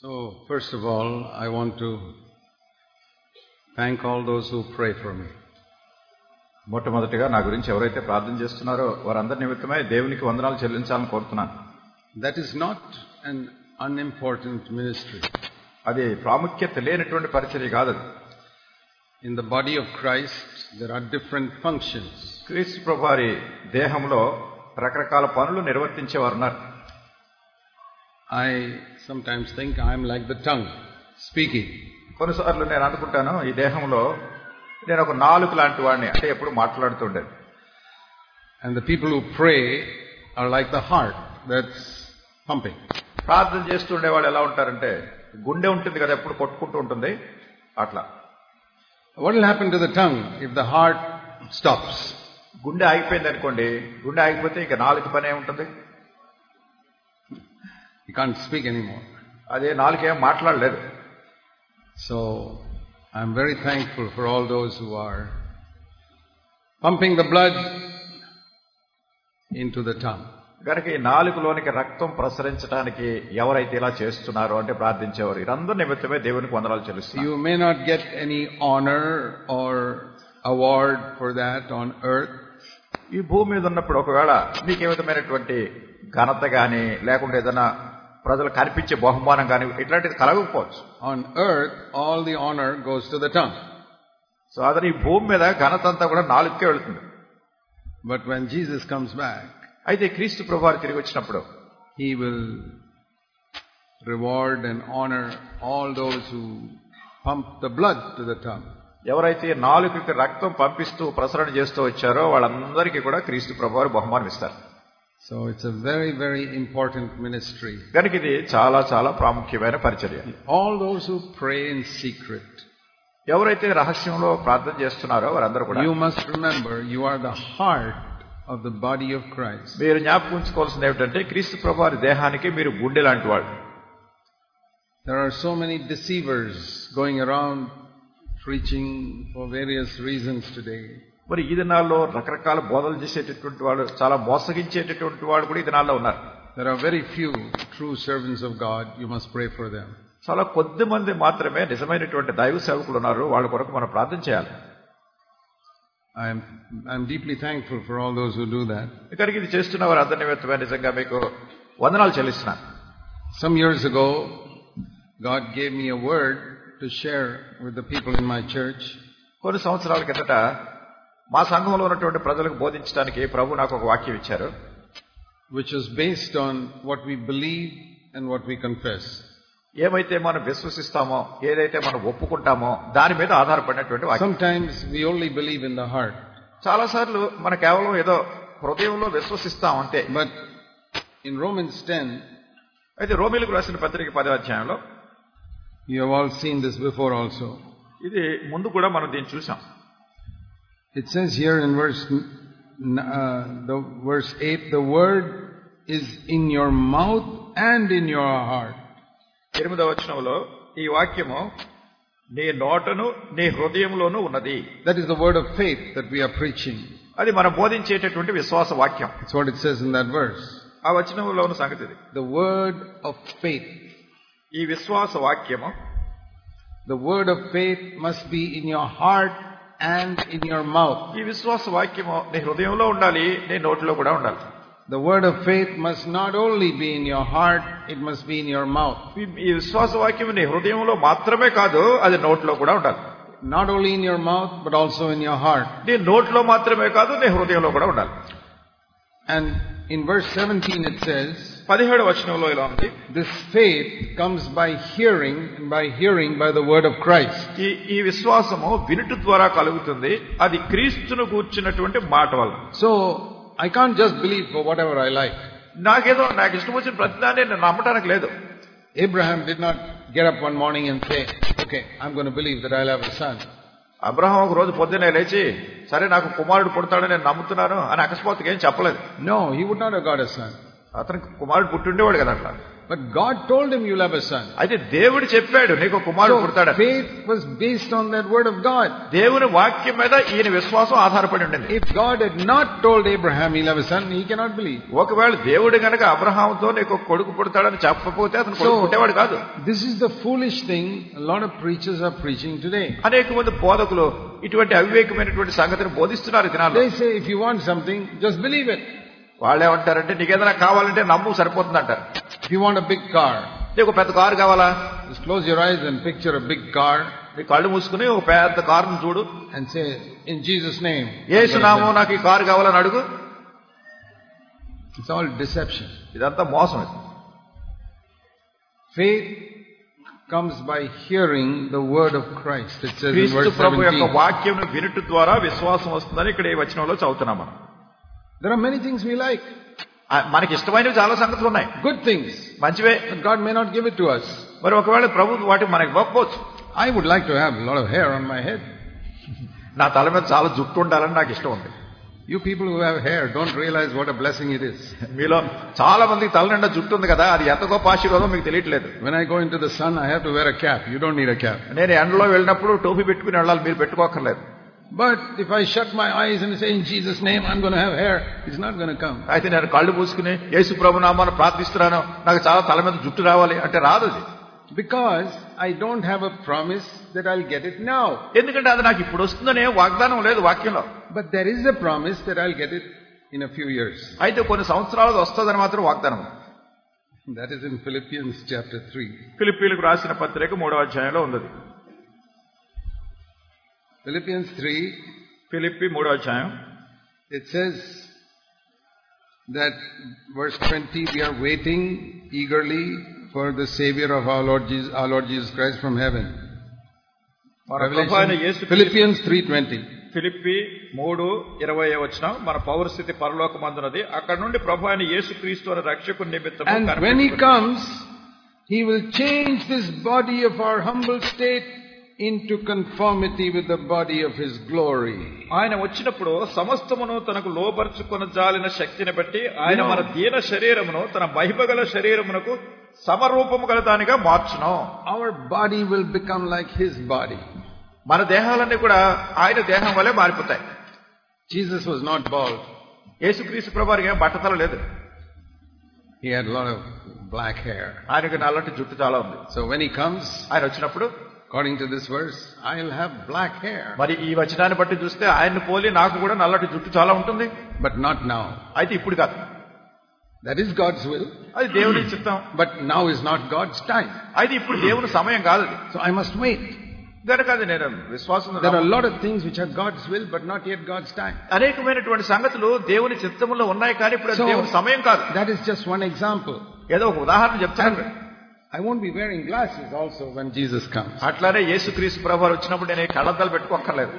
So, first of all, I want to thank all those who pray for me. మొట్టమొదటిగా నా గురించి ఎవరైతే ప్రార్థన చేస్తున్నారో వారందరి నిమిత్తమై దేవునికి వందనాలు చెల్లించాలని కోరుతున్నాను. That is not an unimportant ministry. అది ప్రాముఖ్యత లేనటువంటి పరిచర్య కాదు. In the body of Christ, there are different functions. క్రీస్తు ప్రభువారి దేహంలో రకరకాల పనులు నిర్వర్తించేవారు ఉన్నారు. I sometimes think I am like the tongue, speaking. కొన్నిసార్లు నేను అనుకుంటాను ఈ దేహంలో నేను ఒక నాలుక లాంటి వాడిని, అంటే ఎప్పుడు మాట్లాడుతుండేది. And the people who pray are like the heart that's pumping. ప్రార్థన చేస్తుండే వాళ్ళు ఎలా ఉంటారంటే గుండె ఉంటుంది కదా, ఎప్పుడు కొట్టుకుంటూ ఉంటుంది అట్లా. What will happen to the tongue if the heart stops? గుండె ఆగిపోయింది అనుకోండి, గుండె ఆగిపోతే ఇక నాలుక పనే ఉంటుంది, You can't speak anymore. అదే నాలుక ఏం మాట్లాడలేదు. So, I'm very thankful for all those who are pumping the blood into the tongue. కనుక ఈ నాలుకలోనికి రక్తం ప్రసరించడానికి ఎవరైతే ఇలా చేస్తున్నారో అంటే ప్రార్థించేవారు వీరందరి నిమిత్తమే దేవునికి వందనాలు చెల్లిస్తున్నాను. You may not get any honor or award for that on earth. ఈ భూమి మీద ఉన్నప్పుడు ఒకవేళ మీకు ఏ విధమైనటువంటి ఘనత గాని లేకుంటే ఏదైనా ప్రజలు కనిపించే బహుమానం గాని ఇట్లాంటిది కలగకపోవచ్చు. On earth, all the honor goes to the tongue. So అదే ఈ భూమి మీద ఘనత అంతా కూడా నాలుగుకే వెళ్తుంది. But when Jesus comes back, అయితే క్రీస్తు ప్రభువారు తిరిగి వచ్చినప్పుడు He will reward and honor all those who pump the blood to the tongue. ఎవరైతే నాలుకకి రక్తం పంపిస్తూ ప్రసరణ చేస్తూ వచ్చారో వాళ్ళందరికీ కూడా క్రీస్తు ప్రభువారు బహుమానం ఇస్తారు. So it's a very, very important ministry. కనుక ఇది చాలా చాలా ప్రాముఖ్యమైన పరిచర్య. All those who pray in secret, ఎవరైతే రహస్యంలో ప్రార్థన చేస్తున్నారో వారందరూ కూడా you must remember you are the heart of the body of Christ. మీరు జ్ఞాపకం ఉంచుకోవాల్సింది ఏమిటంటే క్రీస్తు ప్రభువారి దేహానికి మీరు గుండె లాంటి వాడు. There are so many deceivers going around preaching for various reasons today. మరి ఈ దినాల్లో రకరకాల బోధలు చేసేటటువంటి వాడు, చాలా మోసగించేటటువంటి వాడు కూడా ఈ దినాల్లో ఉన్నారు. There are very few true servants of God. You must pray for them. చాలా కొద్ది మంది మాత్రమే నిజమైనటువంటి దైవ సేవకులు ఉన్నారు, వాళ్ళ కొరకు మనం ప్రార్థన చేయాలి. I'm deeply thankful for all those who do that. ఇక్కడికి ఇది చేస్తున్న వారు అందరి నిమిత్తమే నిజంగా మీకు వందనాలు చెల్లిస్తున్నాను. Some years ago, God gave me a word to share with the people in my church. కొన్ని సంవత్సరాల కిందట మా సంఘంలో ఉన్నటువంటి ప్రజలకు బోధించడానికి ప్రభు నాకు ఒక వాక్యం ఇచ్చారు. Which is based on what we believe and what we confess. ఏమైతే మనం విశ్వసిస్తామో, ఏదైతే మనం ఒప్పుకుంటామో దాని మీద ఆధారపడినటువంటి వాక్యం. Sometimes we only believe in the heart. చాలా సార్లు మన కేవలం ఏదో హృదయంలో విశ్వసిస్తాం అంతే. But in Romans 10, అయితే రోమీయులకు రాసిన పత్రిక 10వ అధ్యాయంలో, you have all seen this before also. ఇది ముందు కూడా మనం దీన్ని చూసాం. It says here in verse 8, the word is in your mouth and in your heart. 8వ వచనంలో ఈ వాక్యము నీ నోటను నీ హృదయంలోనూ ఉన్నది. That is the word of faith that we are preaching. అది మనం బోధించేటటువంటి విశ్వాస వాక్యం. That's what it says in that verse. ఆ వచనంలో ఉన్న సంగతి ఇది. The word of faith. ఈ విశ్వాస వాక్యము, the word of faith must be in your heart and in your mouth. ఈ విశ్వాస వాక్యము నీ హృదయంలో ఉండాలి, నీ నోటిలో కూడా ఉండాలి. The word of faith must not only be in your heart, it must be in your mouth. ఈ విశ్వాస వాక్యం నీ హృదయంలో మాత్రమే కాదు, అది నోటిలో కూడా ఉండాలి. Not only in your mouth but also in your heart. నీ నోటిలో మాత్రమే కాదు, నీ హృదయంలో కూడా ఉండాలి. And in verse 17 it says, 17వ వచనంలో ఇలా ఉంది, this faith comes by hearing, and by hearing by the word of Christ. ఈ విశ్వాసము వినుట ద్వారా కలుగుతుంది, అది క్రీస్తును గూర్చినటువంటి మాట వల్ల. So I can't just believe for whatever I like. నాకు ఇష్టం వచ్చిన ప్రతిదాన్ని నేను నమ్మటానికి లేదు. Abraham did not get up one morning and say, okay, I'm going to believe that I'll have a son. Abraham ఒక రోజు పొద్దునే లేచి సరే నాకు కుమారుడు పుడతాడని నేను నమ్ముతున్నాను అని అకస్మాత్తుగా ఏం చెప్పలేదు. No, he would not have got a son. అతనికి కుమారుడు పుట్టిండేవాడు కదా అట్లా. But God told him, you'll have a son. అయితే దేవుడు చెప్పాడు నీకు కుమారుడు పుడతాడు. Faith was based on that word of God. దేవుని వాక్యం మీద ఈయన విశ్వాసం ఆధారపడి ఉండింది. If God had not told Abraham he'll have a son, he cannot believe. ఒకవేళ దేవుడు గనక అబ్రహాముతో నీకు కొడుకు పుడతాడని చెప్పకపోతే అతను కొడుకు పుట్టేవాడు కాదు. This is the foolish thing a lot of preachers are preaching today. అనేక మంది బోధకులు ఇటువంటి అవివేకమైనటువంటి సంగతిని బోధిస్తున్నారు ఈ దినాల్లో. They say if you want something, just believe it. వాళ్ళు ఏమంటారంటే నీకేదైనా కావాలంటే నమ్ము సరిపోతుంది అంటారు. If you want a big car, నీకు పెద్ద కారు కావాలా, just close your eyes and picture a big car. నీ కళ్ళు మూసుకుని ఒక పెద్ద కారును చూడు and say in Jesus name, యేసు నామమున నాకు ఈ కారు కావాలని అడుగు. It's all deception. ఇదంతా మోసం. Faith comes by hearing the word of Christ. It says in verse 17. ప్రభు యొక్క వాక్యమును వినుట ద్వారా విశ్వాసం వస్తుందని ఇక్కడ ఈ వచనంలో చదువుతున్నాం మనం. There are many things we like. మనకి ఇష్టమైనవి చాలా సంగతులు ఉన్నాయి. Good things. మంచివే. But God may not give it to us. మరి ఒకవేళ ప్రభు వాటిని మనకి ఇవ్వకపోవచ్చు. I would like to have a lot of hair on my head. నా తల మీద చాలా జుట్టు ఉండాలని నాకు ఇష్టం ఉంది. You people who have hair don't realize what a blessing it is. మీలో చాలా మందికి తల నిండా జుట్టు ఉంది కదా, అది ఎంత గొప్ప ఆశీర్వాదం మీకు తెలియట్లేదు. When I go into the sun, I have to wear a cap. You don't need a cap. నేను ఎండలో వెళ్ళినప్పుడు టోపీ పెట్టుకుని వెళ్ళాలి, మీరు పెట్టుకోకర్లేదు. But if I shut my eyes and say in Jesus name I'm going to have hair, it's not going to come. అయితే నేను కళ్ళు మూసుకుని యేసు ప్రభు నామమున ప్రార్థిస్తున్నాను నాకు చాలా తల మీద జుట్టు రావాలి అంటే రాదు అది. Because I don't have a promise that I'll get it now. ఎందుకంటే అది నాకు ఇప్పుడు వస్తుందనే వాగ్దానం లేదు వాక్యంలో. But there is a promise that I'll get it in a few years. అయితే కొన్ని సంవత్సరాలు వస్తుందని మాత్రం వాగ్దానం. That is in Philippians chapter 3. ఫిలిప్పీయులకు రాసిన పత్రిక 3వ అధ్యాయంలో ఉంది. Philippians 3. ఫిలిప్పీ 3వ అధ్యాయం. It says that verse 20, we are waiting eagerly for the Savior of our Lord Jesus Christ from heaven. Philippians 3:20. Philippi 3:20 వచనం, మన పౌరస్థితి పరలోకమందున్నది, అక్కడ నుండి ప్రభు అయిన యేసుక్రీస్తు అనే రక్షకుని నిమిత్తము. And when he comes, he will change this body of our humble state into conformity with the body of his glory. ఆయన వచ్చినప్పుడు సమస్తమును తనకు లోబర్చుకొన జాలిన శక్తిని బట్టి ఆయన మన దీన శరీరమును తన మహిమగల శరీరమునకు సమరూపము గల దానిగా మార్చును. Our body will become like his body. మన దేహాలన్నీ కూడా ఆయన దేహం వలె మారిపోతాయి. Jesus was not bald. యేసుక్రీస్తు ప్రభువారికి ఏం బట్టతల లేదు. He had a lot of black hair. ఆయనకు నల్లటి జుట్టు చాలా ఉంది. So when he comes, ఆయన వచ్చినప్పుడు according to this verse, I'll have black hair. మరి ఈ వచనాన్ని బట్టి చూస్తే ఆయన్ని పోలి నాకు కూడా నల్లటి జుట్టు చాలా ఉంటుంది. But not now. అయితే ఇప్పుడు కాదు. That is God's will. అది దేవుని చిత్తం. But now is not God's time. అయితే ఇప్పుడు దేవుని సమయం కాదు. So I must wait. గనుక అది నేను విశ్వాసం. There are a lot of things which are God's will but not yet God's time. అనేకమైనటువంటి సంగతులు దేవుని చిత్తములో ఉన్నాయి కానీ ఇప్పుడు దేవుని సమయం కాదు. That is just one example. ఏదో ఒక ఉదాహరణ చెప్తాను. I won't be wearing glasses also when Jesus comes. అట్లానే యేసుక్రీస్తు ప్రభువారు వచ్చినప్పుడు నేను కళ్ళద్దాలు పెట్టుకోక్కర్లేదు.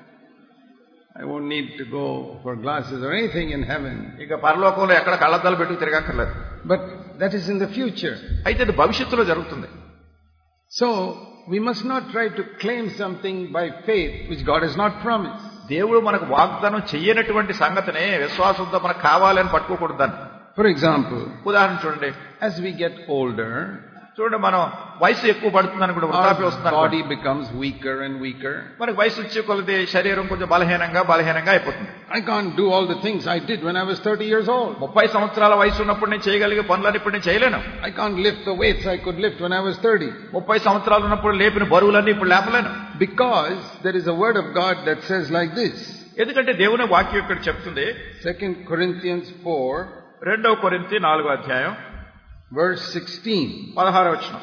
I won't need to go for glasses or anything in heaven. ఇక పరలోకంలో ఎక్కడ కళ్ళద్దాలు పెట్టుకు తిరగక్కర్లేదు. But that is in the future. అయితే అది భవిష్యత్తులో జరుగుతుంది. So we must not try to claim something by faith which God has not promised. దేవుడు మనకు వాగ్దానం చేయనటువంటి సంగతినే విశ్వాసంతో మనకు కావాలని పట్టుకోకూడదు దాన్ని. For example, ఉదాహరణ చూడండి. as we get older, చూడండి మనం వయసు ఎక్కువ పడుతుందని కూడా వృద్ధాప్యం వస్తుంది. body becomes weaker and weaker. మనకి వయసు వచ్చే కొలది శరీరం కొంచెం బలహీనంగా అయిపోతుంది. I can't do all the things I did when I was 30 years old. 30 సంవత్సరాల వయసు ఉన్నప్పుడు నేను చేయగలిగే పనులని ఇప్పుడు నేను చేయలేను. I can't lift the weights I could lift when I was 30. 30 సంవత్సరాలు ఉన్నప్పుడు లేపిన బరువులన్నీ ఇప్పుడు లేపలేను. Because there is a word of God that says like this. ఎందుకంటే దేవుని వాక్యం ఇక్కడ చెప్తుంది. 2 Corinthians 4, 2 కొరింథీ 4వ అధ్యాయం verse 16. 16వ వచనం.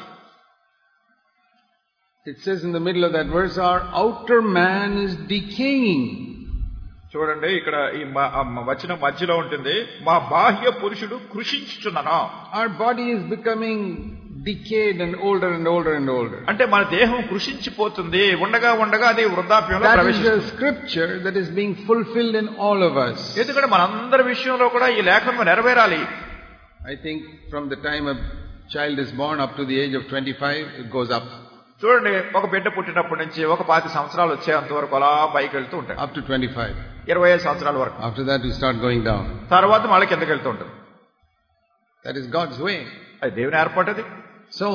It says in the middle of that verse, our outer man is decaying. చూడండి ఇక్కడ ఈ వచనం మధ్యలో ఉంటుంది, మా బాహ్య పురుషుడు కృషించుచున్నాను. Our body is becoming decayed and older and older and older. అంటే మన దేహం కృషించిపోతుంది, ఉండగా అది వృద్ధాప్యంలో ప్రవేశిస్తుంది. That is a scripture that is being fulfilled in all of us. ఎందుకంటే మనందరి విషయంలో కూడా ఈ లేఖనం నెరవేరాలి. I think from the time a child is born up to the age of 25, it goes up. చూడండి, ఒక బిడ్డ పుట్టినప్పటి నుంచి ఒక 5 సంవత్సరాలు వచ్చేంత వరకు అలా పైకి వెళ్తూ ఉంటాయి. Up to 25. 25 సంవత్సరాల వరకు. After that you start going down. తర్వాత మళ్ళీ కిందకి వెళ్తూ ఉంటుంది. That is God's way. అది దేవుని ఏర్పాటు అది. So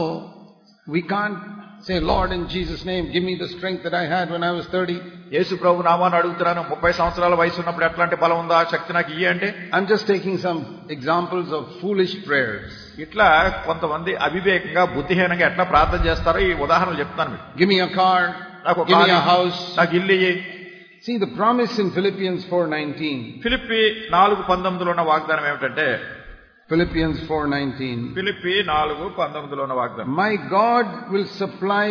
we can't say, Lord, in Jesus' name, give me the strength that I had when I was 30. యేసు ప్రభు నామాన్ని అడుగుతున్నాను, 30 సంవత్సరాల వయసు ఉన్నప్పుడు ఎట్లాంటి బలం ఉందా, శక్తి నాకు ఇయ్యి అంటే. I'm just taking some examples of foolish prayers. ఇట్లా కొంతమంది అవివేకంగా బుద్ధిహీనంగా ఎట్లా ప్రార్థన చేస్తారో ఈ ఉదాహరణలు చెప్తాను మీకు. Give me a car, give me a house. నాకు ఇల్లు ఇయ్యి. See the promise in Philippians 4:19. Philippi 4:19 ఉన్న వాగ్దానం ఏమిటంటే, Philippians 4:19. ఫిలిప్పీ 4:19 ఉన్న వాగ్దానం, My God will supply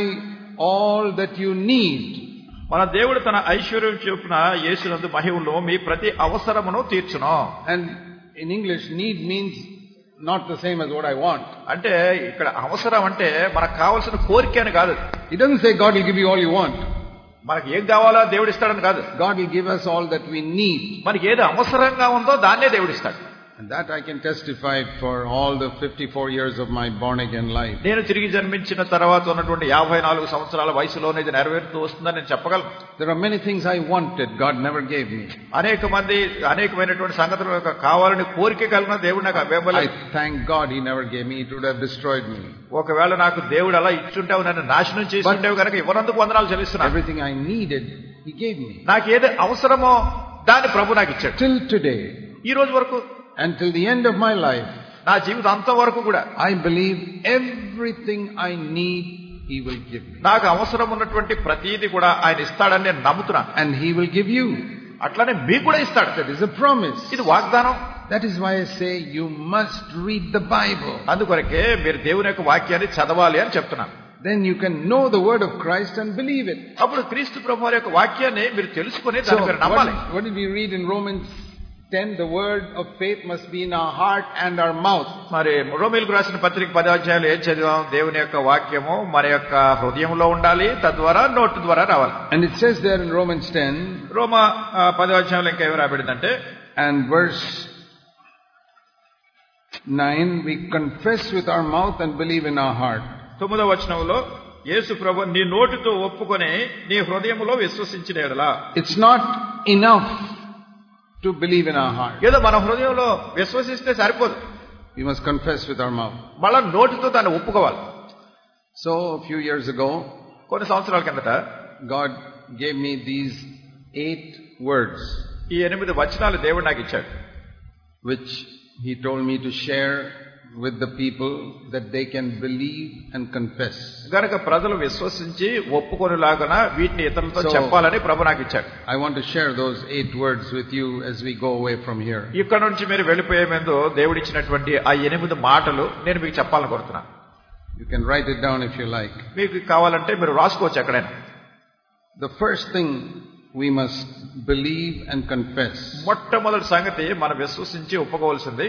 all that you need. మన దేవుడు తన ఐశ్వర్యం చొప్పున యేసునందు మహిమలో మీ ప్రతి అవసరమును తీర్చును. And in English, need means not the same as what I want. అంటే ఇక్కడ అవసరం అంటే మనకు కావాల్సిన కోరిక అని కాదు. It doesn't say God will give you all you want. మనకి ఏం కావాలో దేవుడు ఇస్తాడని కాదు. God will give us all that we need. మనకి ఏది అవసరంగా ఉందో దాన్నే దేవుడు ఇస్తాడు. And that I can testify for all the 54 years of my born again life. నేను తిరిగి జన్మించిన తర్వాత ఉన్నటువంటి 54 సంవత్సరాల వయసులోనే ఇది నెరవేరుతూ వస్తుందని నేను చెప్పగలను. There are many things I wanted, God never gave me. అనేకమైనటువంటి సంగతులు నాకు కావాలని కోరిక కలిగిన దేవుడు నాకు ఇవ్వలేదు. I thank God He never gave me. It would have destroyed me. ఒకవేళ నాకు దేవుడు అలా ఇచ్చుంటావు, నన్ను నాశనం చేసి ఉండేవి కనుక ఇవ్వనందుకు వందనాలు చెల్లిస్తున్నాను. Everything I needed, He gave me. నాకు ఏది అవసరమో దాన్ని ప్రభు నాకు ఇచ్చాడు. Till today, ఈ రోజు వరకు, until the end of my life, నా జీవితాంతం వరకు కూడా I believe everything I need He will give me. నాకు అవసరం ఉన్నటువంటి ప్రతిదీ కూడా ఆయన ఇస్తాడని నేను నమ్ముతున్నాను. And He will give you. అట్లానే మీకు కూడా ఇస్తాడు. That is a promise. ఇది వాగ్దానం. That is why I say you must read the Bible. అందుకొరకే మీరు దేవుని యొక్క వాక్యాన్ని చదవాలి అని చెప్తున్నాను. Then you can know the word of Christ and believe it. అప్పుడు క్రీస్తు ప్రభువు యొక్క వాక్యాన్ని మీరు తెలుసుకుని దాన్ని మీరు నమ్మాలి. What did we read in Romans 10? The word of faith must be in our heart and our mouth. మరి రోమీయులకు రాసిన పత్రిక 10వ అధ్యాయంలో ఏం చదివాం? దేవుని యొక్క వాక్యము మన యొక్క హృదయంలో ఉండాలి, తద్వారా నోటి ద్వారా రావాలి. And it says there in Romans 10, రోమా 10వ అధ్యాయంలో ఇంకా ఏమి రాబడిందంటే, and verse 9, we confess with our mouth and believe in our heart. 9వ వచనంలో యేసు ప్రభు నీ నోటితో ఒప్పుకొని నీ హృదయంలో విశ్వసించిన యెడల. It's not enough to believe in our heart. ఏదో మన హృదయంలో విశ్వసిస్తే సరిపోదు. We must confess with our mouth. మళ్ళా నోటితో దాన్ని ఒప్పుకోవాలి. So a few years ago, కొన్ని సంవత్సరాల కిందట God gave me these 8 words, ఈ 8 వచనాలు దేవుడు నాకు ఇచ్చాడు, which He told me to share with the people that they can believe and confess. గనుక ప్రజలు విశ్వసించి ఒప్పుకొనిలాగన వీటిని ఇతరులతో చెప్పాలని ప్రభు నాకు ఇచ్చాడు. I want to share those 8 words with you as we go away from here. ఇక్కడ నుంచి మీరు వెళ్ళిపోయే ముందు దేవుడు ఇచ్చినటువంటి ఆ 8 మాటలు నేను మీకు చెప్పాలని కోరుతున్నాను. You can write it down if you like. మీకు కావాలంటే మీరు రాసుకోవచ్చు ఎక్కడైనా. The first thing we must believe and confess. మొట్టమొదటి సంగతి మనం విశ్వసించి ఒప్పుకోవాల్సింది,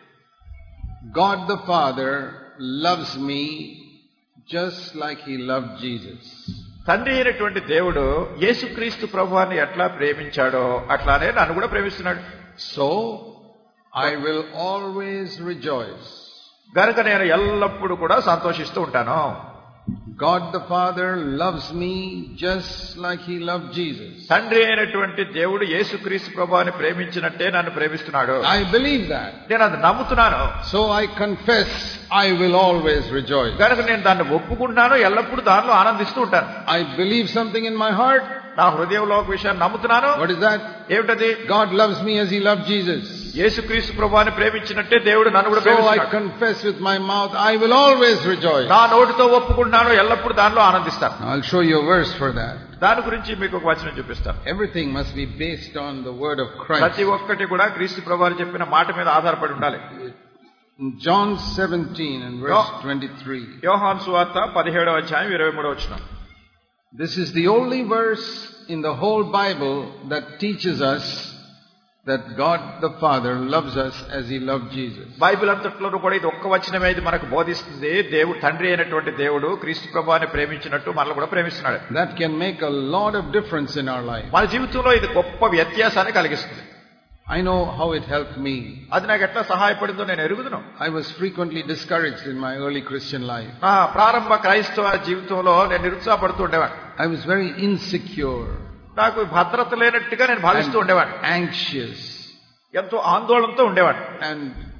God the Father loves me just like He loved Jesus. తండ్రి అయినటువంటి దేవుడు యేసుక్రీస్తు ప్రభువాన్ని ఎట్లా ప్రేమించాడో అట్లానే నన్ను కూడా ప్రేమిస్తున్నాడు. So I will always rejoice. గనుక నేను ఎల్లప్పుడూ కూడా సంతోషిస్తూ ఉంటాను. God the Father loves me just like He loved Jesus. తండ్రి అయినటువంటి దేవుడు యేసుక్రీస్తు ప్రభువాన్ని ప్రేమించినట్టే నన్ను ప్రేమిస్తున్నాడు. I believe that. నేను అది నమ్ముతున్నాను. So I confess I will always rejoice. గనుక నేను దాన్ని ఒప్పుకుంటున్నాను, ఎల్లప్పుడూ దానిలో ఆనందిస్తూ ఉంటాను. I believe something in my heart. నా హృదయంలో ఒక విషయాన్ని నమ్ముతున్నాను. What is that? ఏమిటది? God loves me as He loved Jesus. యేసుక్రీస్తు ప్రభువాన్ని ప్రేమించినట్టే దేవుడు నన్ను కూడా So I ప్రేమిస్తున్నాడు. confess with my mouth, I will always rejoice. నా నోటితో ఒప్పుకుంటున్నాను, ఎల్లప్పుడూ దానిలో ఆనందిస్తాను. I'll show you a verse for that. దాని గురించి మీకు ఒక వచనం చూపిస్తాను. Everything must be based on the word of Christ. ప్రతి ఒక్కటి కూడా క్రీస్తు ప్రభువారు చెప్పిన మాట మీద ఆధారపడి ఉండాలి. John 17 and verse 23. యోహాను సువార్త 17వ అధ్యాయం 23వ వచనం. This is the only verse in the whole Bible that teaches us that God the Father loves us as He loved Jesus. Bible అంతట్లోనూ కూడా ఇది ఒక్క వచనమే ఇది మనకు బోధిస్తుంది. దేవుడు తండ్రి అయినటువంటి దేవుడు క్రీస్తు ప్రభువాన్ని ప్రేమించినట్టు మనల్ని కూడా ప్రేమిస్తున్నాడు. That can make a lot of difference in our life. మన జీవితంలో ఇది గొప్ప వ్యత్యాసాన్ని కలిగిస్తుంది. I know how it helped me. అది నాకు ఎట్లా సహాయపడిందో నేను ఎరుగుదును. I was frequently discouraged in my early Christian life. ప్రారంభ క్రైస్తవ జీవితంలో నేను నిరుత్సాహపడుతూ ఉండేవాడు. I was very insecure. నాకు భద్రత లేనట్టుగా నేను భావిస్తూ ఉండేవాడు. Anxious. ఎంతో ఆందోళనతో ఉండేవాడు. And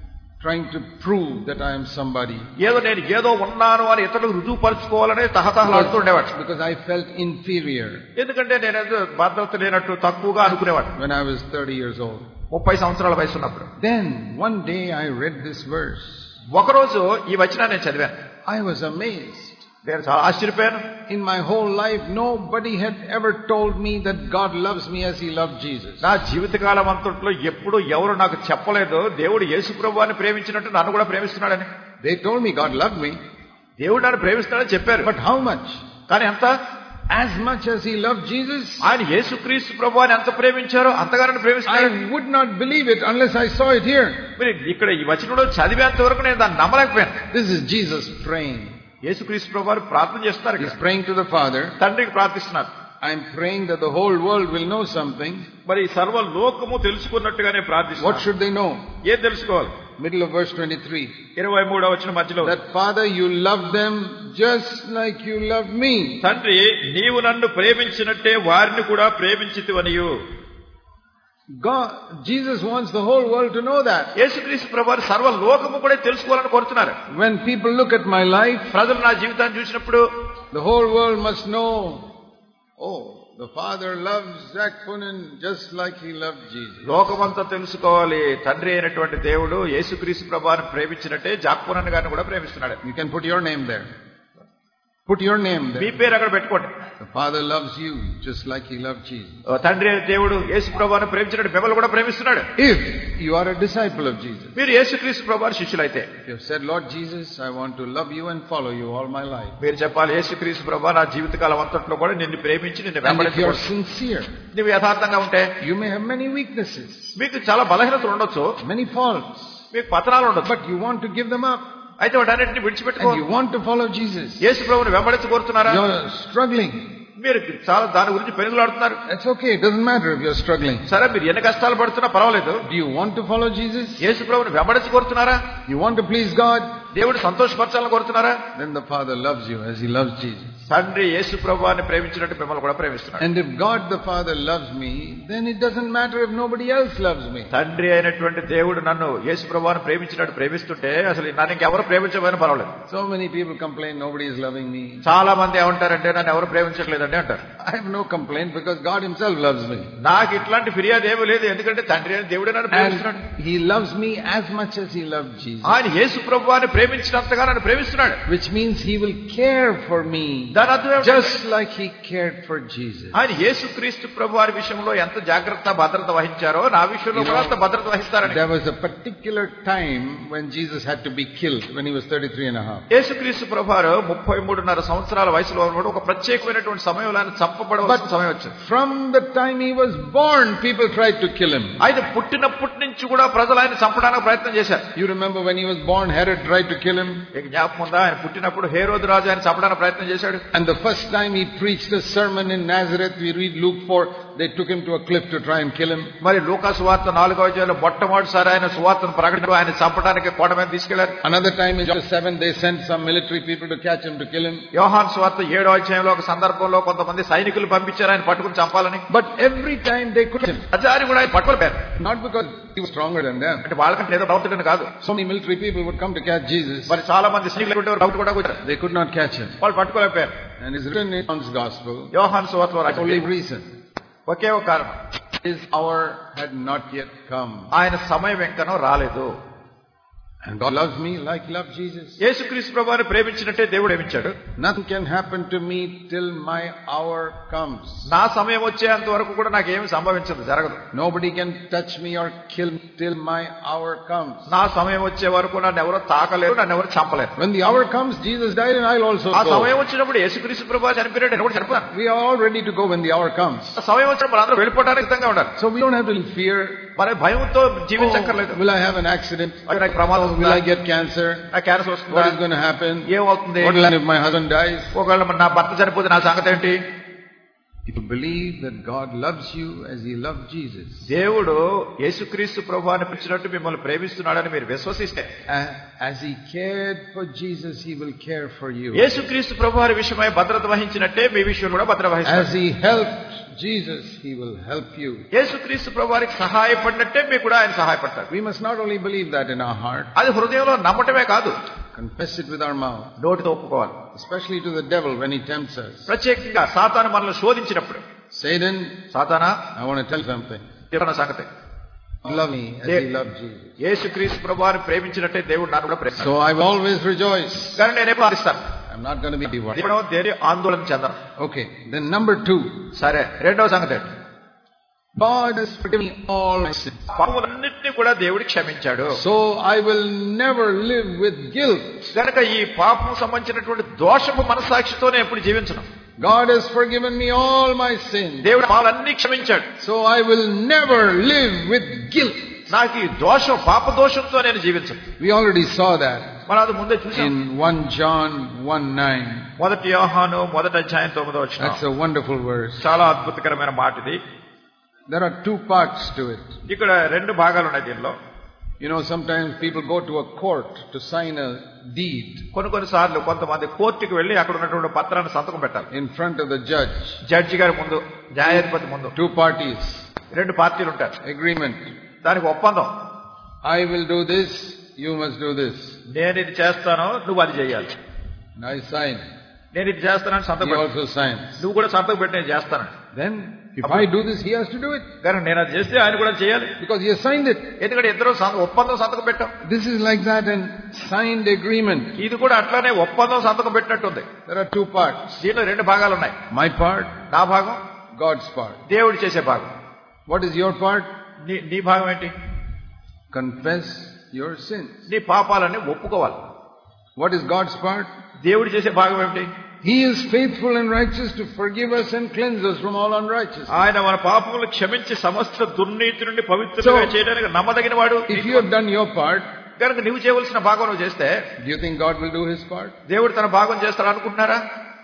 trying to prove that I am somebody. నేను ఏదో ఉన్నాను అని ఇతరులకు రుజువుపరచుకోవాలని తహతహలాడుతూ ఉండేవాడు. Because I felt inferior. ఎందుకంటే నేను భద్రత లేనట్టు తక్కువగా అనుకునేవాడు. When I was 30 years old. 30 సంవత్సరాల వయసు ఉన్నప్పుడు. Then one day I read this verse. ఒకరోజు ఈ వచనాన్ని నేను చదివాను. I was amazed. నేను చాలా ఆశ్చర్యపోయాను. In my whole life, nobody had ever told me that God loves me as He loved Jesus. నా జీవితకాలం అంతట్లో ఎప్పుడు ఎవరు నాకు చెప్పలేదు దేవుడు యేసు ప్రభువుని ప్రేమించినట్టు నన్ను కూడా ప్రేమిస్తున్నాడని. They told me God loved me. దేవుడు నన్ను ప్రేమిస్తున్నాడని చెప్పారు. But how much? కానీ ఎంత? As much as He loved Jesus. ఆయన యేసుక్రీస్తు ప్రభువుని ఎంత ప్రేమించారో అంతగా నన్ను ప్రేమిస్తున్నాడు. I would not believe it unless I saw it here. మరి ఇక్కడ ఈ వచనంలో చదివేంత వరకు నేను దాన్ని నమ్మలేకపోయాను. This is Jesus praying. యేసుక్రీస్తు ప్రభువు ప్రార్థన చేస్తున్నారు. He's praying to the Father. తండ్రికి ప్రార్థిస్తున్నారు. I'm praying that the whole world will know something. మరి సర్వ లోకము తెలుసుకున్నట్టుగానే ప్రార్థిస్తున్నారు. What should they know? ఏం తెలుసుకోవాలి? Middle of verse 23. 23వ వచనం మధ్యలో. That Father, you love them just like you love me. తండ్రి నీవు నన్ను ప్రేమించినట్టే వారిని కూడా ప్రేమించితివనియు. God, Jesus wants the whole world to know that. యేసుక్రీస్తు ప్రభువు సర్వ లోకము కూడా తెలుసుకోవాలని కోరుతున్నారు. When people look at my life, ప్రజలు నా జీవితాన్ని చూసినప్పుడు the whole world must know, oh, the Father loves Zach Punin just like He loved Jesus. లోకమంతా తెలుసుకోవాలి తండ్రి అయినటువంటి దేవుడు యేసుక్రీస్తు ప్రభువుని ప్రేమించినట్టే జాక్పునన్ గారిని కూడా ప్రేమిస్తున్నాడు. You can put your name there. Put your name there. మీ పేరు అక్కడ పెట్టుకోండి. The Father loves you just like He loved Jesus. తండ్రి అయిన దేవుడు యేసు ప్రభువుని ప్రేమించినట్టు మిమ్మల్ని కూడా ప్రేమిస్తున్నాడు. If you are a disciple of Jesus. మీరు యేసుక్రీస్తు ప్రభువు శిష్యులైతే. You have said, Lord Jesus, I want to love you and follow you all my life. మీరు చెప్పాలి యేసుక్రీస్తు ప్రభువు నా జీవితకాలం అంతట్లో కూడా నిన్ను ప్రేమించి నిన్ను వెంబడించాలి. If you are sincere, నీవు యథార్థంగా ఉంటే you may have many weaknesses. మీకు చాలా బలహీనతలు ఉండొచ్చు. Many faults. మీకు పతనాలు ఉండొచ్చు. But you want to give them up. అయితే వాటన్నిటిని విడిచిపెట్టుకో. And you want to follow Jesus. యేసు ప్రభువుని వెంబడించ కోరుతున్నారా? You are struggling. మీరు చాలా దాని గురించి పెనుగులాడుతున్నారు. That's okay. It doesn't matter if you are struggling. సరే మీరు ఎన్ని కష్టాలు పడుతున్నా పర్వాలేదు. Do you want to follow Jesus? యేసు ప్రభువుని వెంబడించ కోరుతున్నారా? You want to please God? దేవుడు సంతోషపరచాలని కోరుతున్నారా? Then the Father loves you as He loves Jesus. తండ్రి యేసు ప్రభువుని ప్రేమించినట్టు మిమ్మల్ని కూడా ప్రేమిస్తున్నాడు. And if God the Father loves me, then it doesn't matter if nobody else loves me. తండ్రి అయినటువంటి దేవుడు నన్ను యేసు ప్రభువుని ప్రేమించినట్టు ప్రేమిస్తుంటే అసలు నన్ను ఇంకెవరు ప్రేమించమని పర్వాలేదు. So many people complain nobody is loving me. చాలా మంది ఏమంటారంటే నన్ను ఎవరు ప్రేమించట్లేదండి అంటారు. I have no complaint because God Himself loves me. నాకు ఇట్లాంటి ఫిర్యాదు ఏమీ లేదు ఎందుకంటే తండ్రి అయిన దేవుడే నన్ను ప్రేమిస్తున్నాడు. And He loves me as much as He loved Jesus. ఆయన యేసు ప్రభువుని ప్రేమించినంతగా నన్ను ప్రేమిస్తున్నాడు. Which means He will care for me. దాని అర్థం just like He cared for Jesus. ఆయన యేసుక్రీస్తు ప్రభువారి విషయంలో ఎంత జాగ్రత్త భద్రత వహించారో నా విషయంలో కూడా అంత భద్రత వహిస్తారని. There was a particular time when Jesus had to be killed when He was 33 and a half. యేసుక్రీస్తు ప్రభువారు 33.5 సంవత్సరాల వయసులో ఉన్నప్పుడు ఒక ప్రత్యేకమైనటువంటి సమయంలో ఆయన చంపబడవలసిన సమయం వచ్చింది. From the time He was born, people tried to kill Him. అయితే పుట్టినప్పటి నుంచి కూడా ప్రజలు ఆయన చంపడానికి ప్రయత్నం చేశారు. You remember when He was born, Herod tried to kill Him. జ్ఞాపకం ఉందా? ఆయన పుట్టినప్పుడు హేరోదు రాజు ఆయన చంపడానికి ప్రయత్నం చేశాడు. And the first time He preached a sermon in Nazareth, we read Luke 4, they took Him to a cliff to try and kill Him. మరి లూకా సువార్త 4వ అధ్యాయంలో మొట్టమొదటిసారి ఆయన సువార్తను ప్రకటించడం ఆయన చంపడానికి కోట మీద తీసుకెళ్లారు. Another time in chapter 7 they sent some military people to catch Him to kill Him. యోహాను సువార్త 7వ అధ్యాయంలో ఒక సందర్భంలో కొంతమంది సైనికులు పంపించారు ఆయన పట్టుకుని చంపాలని. But every time they couldn't him. Azhari కూడా ఆయన పట్టుకోలేరు. Not because he was stronger than them. అంటే వాళ్ళకంటే ఏదో డౌట్ కాదు. So many military people would come to catch Jesus. మరి చాలా మంది సైనికులు డౌట్ కూడా వచ్చారు. They could not catch Him. వాళ్ళు పట్టుకోలేరు. And it's written in John's Gospel. యోహాను సువార్తలో only reason. ఒకే ఒక కారణం. His hour had not yet come. ఆయన సమయం ఇంకనూ రాలేదు. And God loves me like He loved Jesus. యేసుక్రీస్తు ప్రభువుని ప్రేమించినట్టే దేవుడు ప్రేమించాడు. Nothing can happen to me till my hour comes. నా సమయం వచ్చేంత వరకు కూడా నాకు ఏమీ సంభవించదు, జరగదు. Nobody can touch me or kill me till my hour comes. నా సమయం వచ్చే వరకు నన్ను ఎవరు తాకలేరు, నన్ను ఎవరు చంపలేరు. When the hour comes, Jesus died and I'll also ఆ go. సమయం వచ్చినప్పుడు యేసుక్రీస్తు ప్రభువు చనిపోయాడు, నేను కూడా చనిపోతాను. We are all ready to go when the hour comes. ఆ సమయం వచ్చినప్పుడు అందరూ వెళ్ళిపోవడానికి సిద్ధంగా ఉండాలి. So we don't have to fear. మరి భయంతో జీవించక్కర్లేదు. Will I have an accident? నాకు ప్రమాదం Will I get cancer? నా క్యాన్సర్ వస్తుందా? What is going to happen? ఏమవుతుంది? What will happen if my husband dies? ఒకవేళ నా భర్త చనిపోతే నా సంగతి ఏంటి? If you believe that God loves you as He loved Jesus, దేవుడు యేసుక్రీస్తు ప్రభువుని పిలిచినట్టు మిమ్మల్ని ప్రేమిస్తున్నాడని మీరు విశ్వసిస్తే, as He cared for Jesus, He will care for you. యేసుక్రీస్తు ప్రభువుని విషయమై భద్రత వహించినట్టే మీ విషయం కూడా భద్రత వహిస్తాడు. As He helped Jesus, He will help you. యేసుక్రీస్తు ప్రభువునికి సహాయపడినట్టే మీకు కూడా ఆయన సహాయపడతాడు. We must not only believe that in our heart, అది హృదయంలో నమ్మటమే కాదు, confess it with our mouth. నోటితో ఒప్పుకోవాలి. Especially to the devil when he tempts us. ప్రత్యేకంగా సాతాను మనల్ని శోధించినప్పుడు, Satan, సాతానా, I want to tell you something. చెప్పన సంగతి, Love me as He loved Jesus. యేసుక్రీస్తు ప్రభువుని ప్రేమించినట్టే దేవుడు నన్ను కూడా ప్రేమిస్తాడు. So I will always rejoice. కానీ నేను ఎప్పుడు ఆనందిస్తాను. I'm not going to be worried. దేవుడు దేని ఆందోళన చెందను. Okay, then number 2. సరే, రెండవ సంగతి, God has forgiven me all my sins. పాపములన్నిటినీ కూడా దేవుడు క్షమించాడు. So I will never live with guilt. కనుక ఈ పాపం సంబంధించినటువంటి దోషపు మనస్సాక్షితోనే ఎప్పుడు జీవించను. God has forgiven me all my sins. దేవుడు పాపాలన్నీ క్షమించాడు. So I will never live with guilt. నాకు ఈ దోషం, పాప దోషంతో నేను జీవించను. We already saw that మనం అది ముందే చూసాం. in 1 John 1:9. మొదటి యోహాను 1వ అధ్యాయం 9వ వచనం. That's a wonderful verse. చాలా అద్భుతకరమైన మాట ఇది. There are 2 parts to it. ఇక్కడ 2 భాగాలు ఉన్నాయి దీనిలో. You know, sometimes people go to a court to sign a deed కొన్ని సార్లు కొంతమంది కోర్టుకి వెళ్లి అక్కడ ఉన్నటువంటి పత్రాన్ని సంతకం పెట్టాలి. in front of the judge. Judge గారి ముందు, న్యాయాధిపతి ముందు. 2 parties. 2 పార్టీలు ఉంటారు. Agreement. దానికి ఒప్పందం. I will do this, you must do this. నేను ఇది చేస్తాను, నువ్వు అది చేయాలి. And I sign. నేను ఇది చేస్తానని సంతకం He పెట్టు. also signs. నువ్వు కూడా సంతకం పెట్టి నేను చేస్తాను. Then, if I do this, he has to do it. కానీ నేను అది చేస్తే ఆయన కూడా చేయాలి. Because he has signed it. ఎందుకంటే ఇద్దరు ఒప్పందం సంతకం పెట్టాం. This is like that and signed agreement. ఇది కూడా అట్లానే ఒప్పందం సంతకం పెట్టినట్టుంది. There are 2 parts. దీనిలో 2 భాగాలు ఉన్నాయి. My part, నా భాగం, God's part. దేవుడు చేసే భాగం. What is your part? నీ భాగం ఏంటి? Confess your sins. నీ పాపాలన్నీ ఒప్పుకోవాలి. What is God's part? దేవుడు చేసే భాగం ఏమిటి? He is faithful and righteous to forgive us and cleanse us from all unrighteousness. ఆయన మన పాపములను క్షమించి సమస్త దుర్నీతి నుండి పవిత్రంగా చేయడానికి నమ్మదగిన వాడు. If you have done your part, కనుక నువ్వు చేయవలసిన భాగం నువ్వు చేస్తే, do you think God will do His part? దేవుడు తన భాగం చేస్తాడు అనుకుంటున్నారా?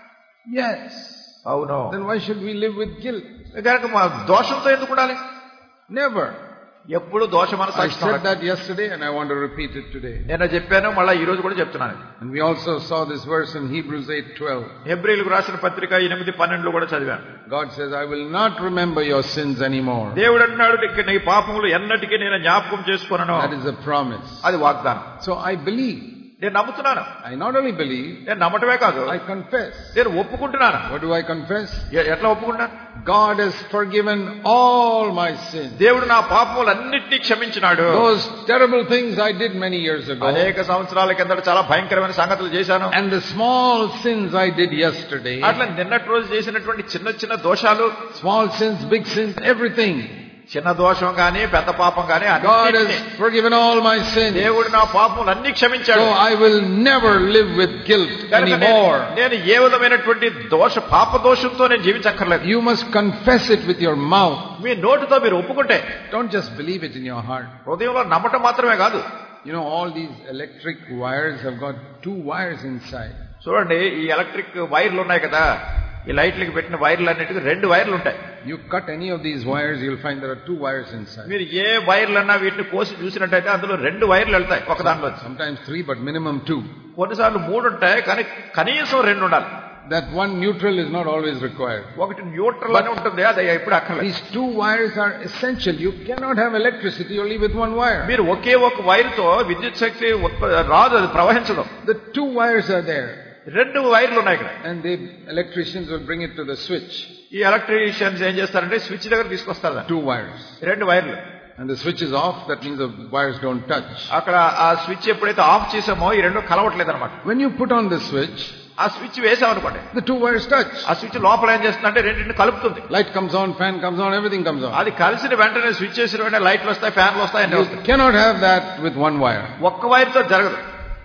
Yes. అవును. Then why should we live with guilt? కనుక మా దోషంతో ఎందుకు ఉండాలి? Never. ఎప్పుడు దోష I మనస్సాక్షి. said that yesterday and I want to repeat it today. నేను చెప్పాను, మళ్ళీ ఈ రోజు కూడా చెప్తున్నాను. And we also saw this verse in Hebrews 8:12. హెబ్రీయులకు రాసిన పత్రిక 8:12 కూడా చదివాను. God says, I will not remember your sins anymore. దేవుడు అన్నాడు, నీ పాపములు ఎన్నటికీ నేను జ్ఞాపకం చేసుకోనను. That is a promise. అది వాగ్దానం. So I believe. నేను నమ్ముతున్నాను. I not only believe, నేను నమ్మటమే కాదు, I confess. నేను ఒప్పుకుంటున్నాను. What do I confess? ఎట్లా ఒప్పుకుంటాను? God has forgiven all my sins. దేవుడు నా పాపములన్నిటినీ క్షమించినాడు. Those terrible things I did many years ago. అనేక సంవత్సరాల కిందట చాలా భయంకరమైన సంగతులు చేశాను. And the small sins I did yesterday. అట్లా నిన్నటి రోజు చేసినటువంటి చిన్న చిన్న దోషాలు, Small sins, big sins, everything. చిన్న దోషం గాని పెద్ద పాపం గాని God has forgiven all my sins. దేవుడు నా పాపములన్నీ క్షమించాడు. So I will never live with guilt anymore. నేను ఏ విధమైనటువంటి పాప దోషంతో నేను జీవించక్కర్లేదు. You must confess it with your mouth. మీ నోటితో మీరు ఒప్పుకుంటే, Don't just believe it in your heart. హృదయంలో నమ్మటం మాత్రమే కాదు. You know, all these electric wires have got 2 wires inside. చూడండి, ఈ ఎలక్ట్రిక్ వైర్లు ఉన్నాయి కదా, ఈ లైట్లకి పెట్టిన వైర్లు అన్నిటికీ 2 వైర్లు ఉంటాయి. You cut any of these wires, you'll find there are 2 wires inside. మీరు ఏ వైర్లన్నా వీటిని కోసి చూసినట్టయితే అందులో 2 వైర్లు వెళ్తాయి ఒక దాంట్లో. Sometimes 3, but minimum 2. కొన్నిసార్లు 3 ఉంటాయి, కానీ కనీసం 2 ఉండాలి. That one neutral is not always required. ఒకటి న్యూట్రల్ అని ఉంటుంది, అది ఎప్పుడు అక్కర్లేదు. These 2 wires are essential. You cannot have electricity only with 1 wire. మీరు ఒకే ఒక వైర్తో విద్యుత్ శక్తి రాదు, అది ప్రవహించదు. The 2 wires are there. 2 వైర్లు ఉన్నాయి ఇక్కడ. And the electricians will bring it to the switch. ఈ ఎలక్ట్రీషియన్స్ ఏం చేస్తారంటే స్విచ్ దగ్గర తీసుకొస్తారు. 2 wires. 2 వైర్లు. And the switch is off, that means the wires don't touch. అక్కడ ఆ స్విచ్ ఎప్పుడైతే ఆఫ్ చేసామో ఈ 2 కలవట్లేదు అనమాట. When you put on the switch, ఆ స్విచ్ వేసామనుకోండి, the 2 wires touch. ఆ స్విచ్ లోపల ఏం చేస్తుందంటే 2 కలుపుతుంది. Light comes on, fan comes on, everything comes on. అది కలిసిన వెంటనే స్విచ్ చేసిన వెంటనే లైట్లు వస్తాయి, ఫ్యాన్లు వస్తాయి, అన్నీ You వస్తాయి. cannot have that with 1 wire. ఒక్క వైర్తో జరగదు.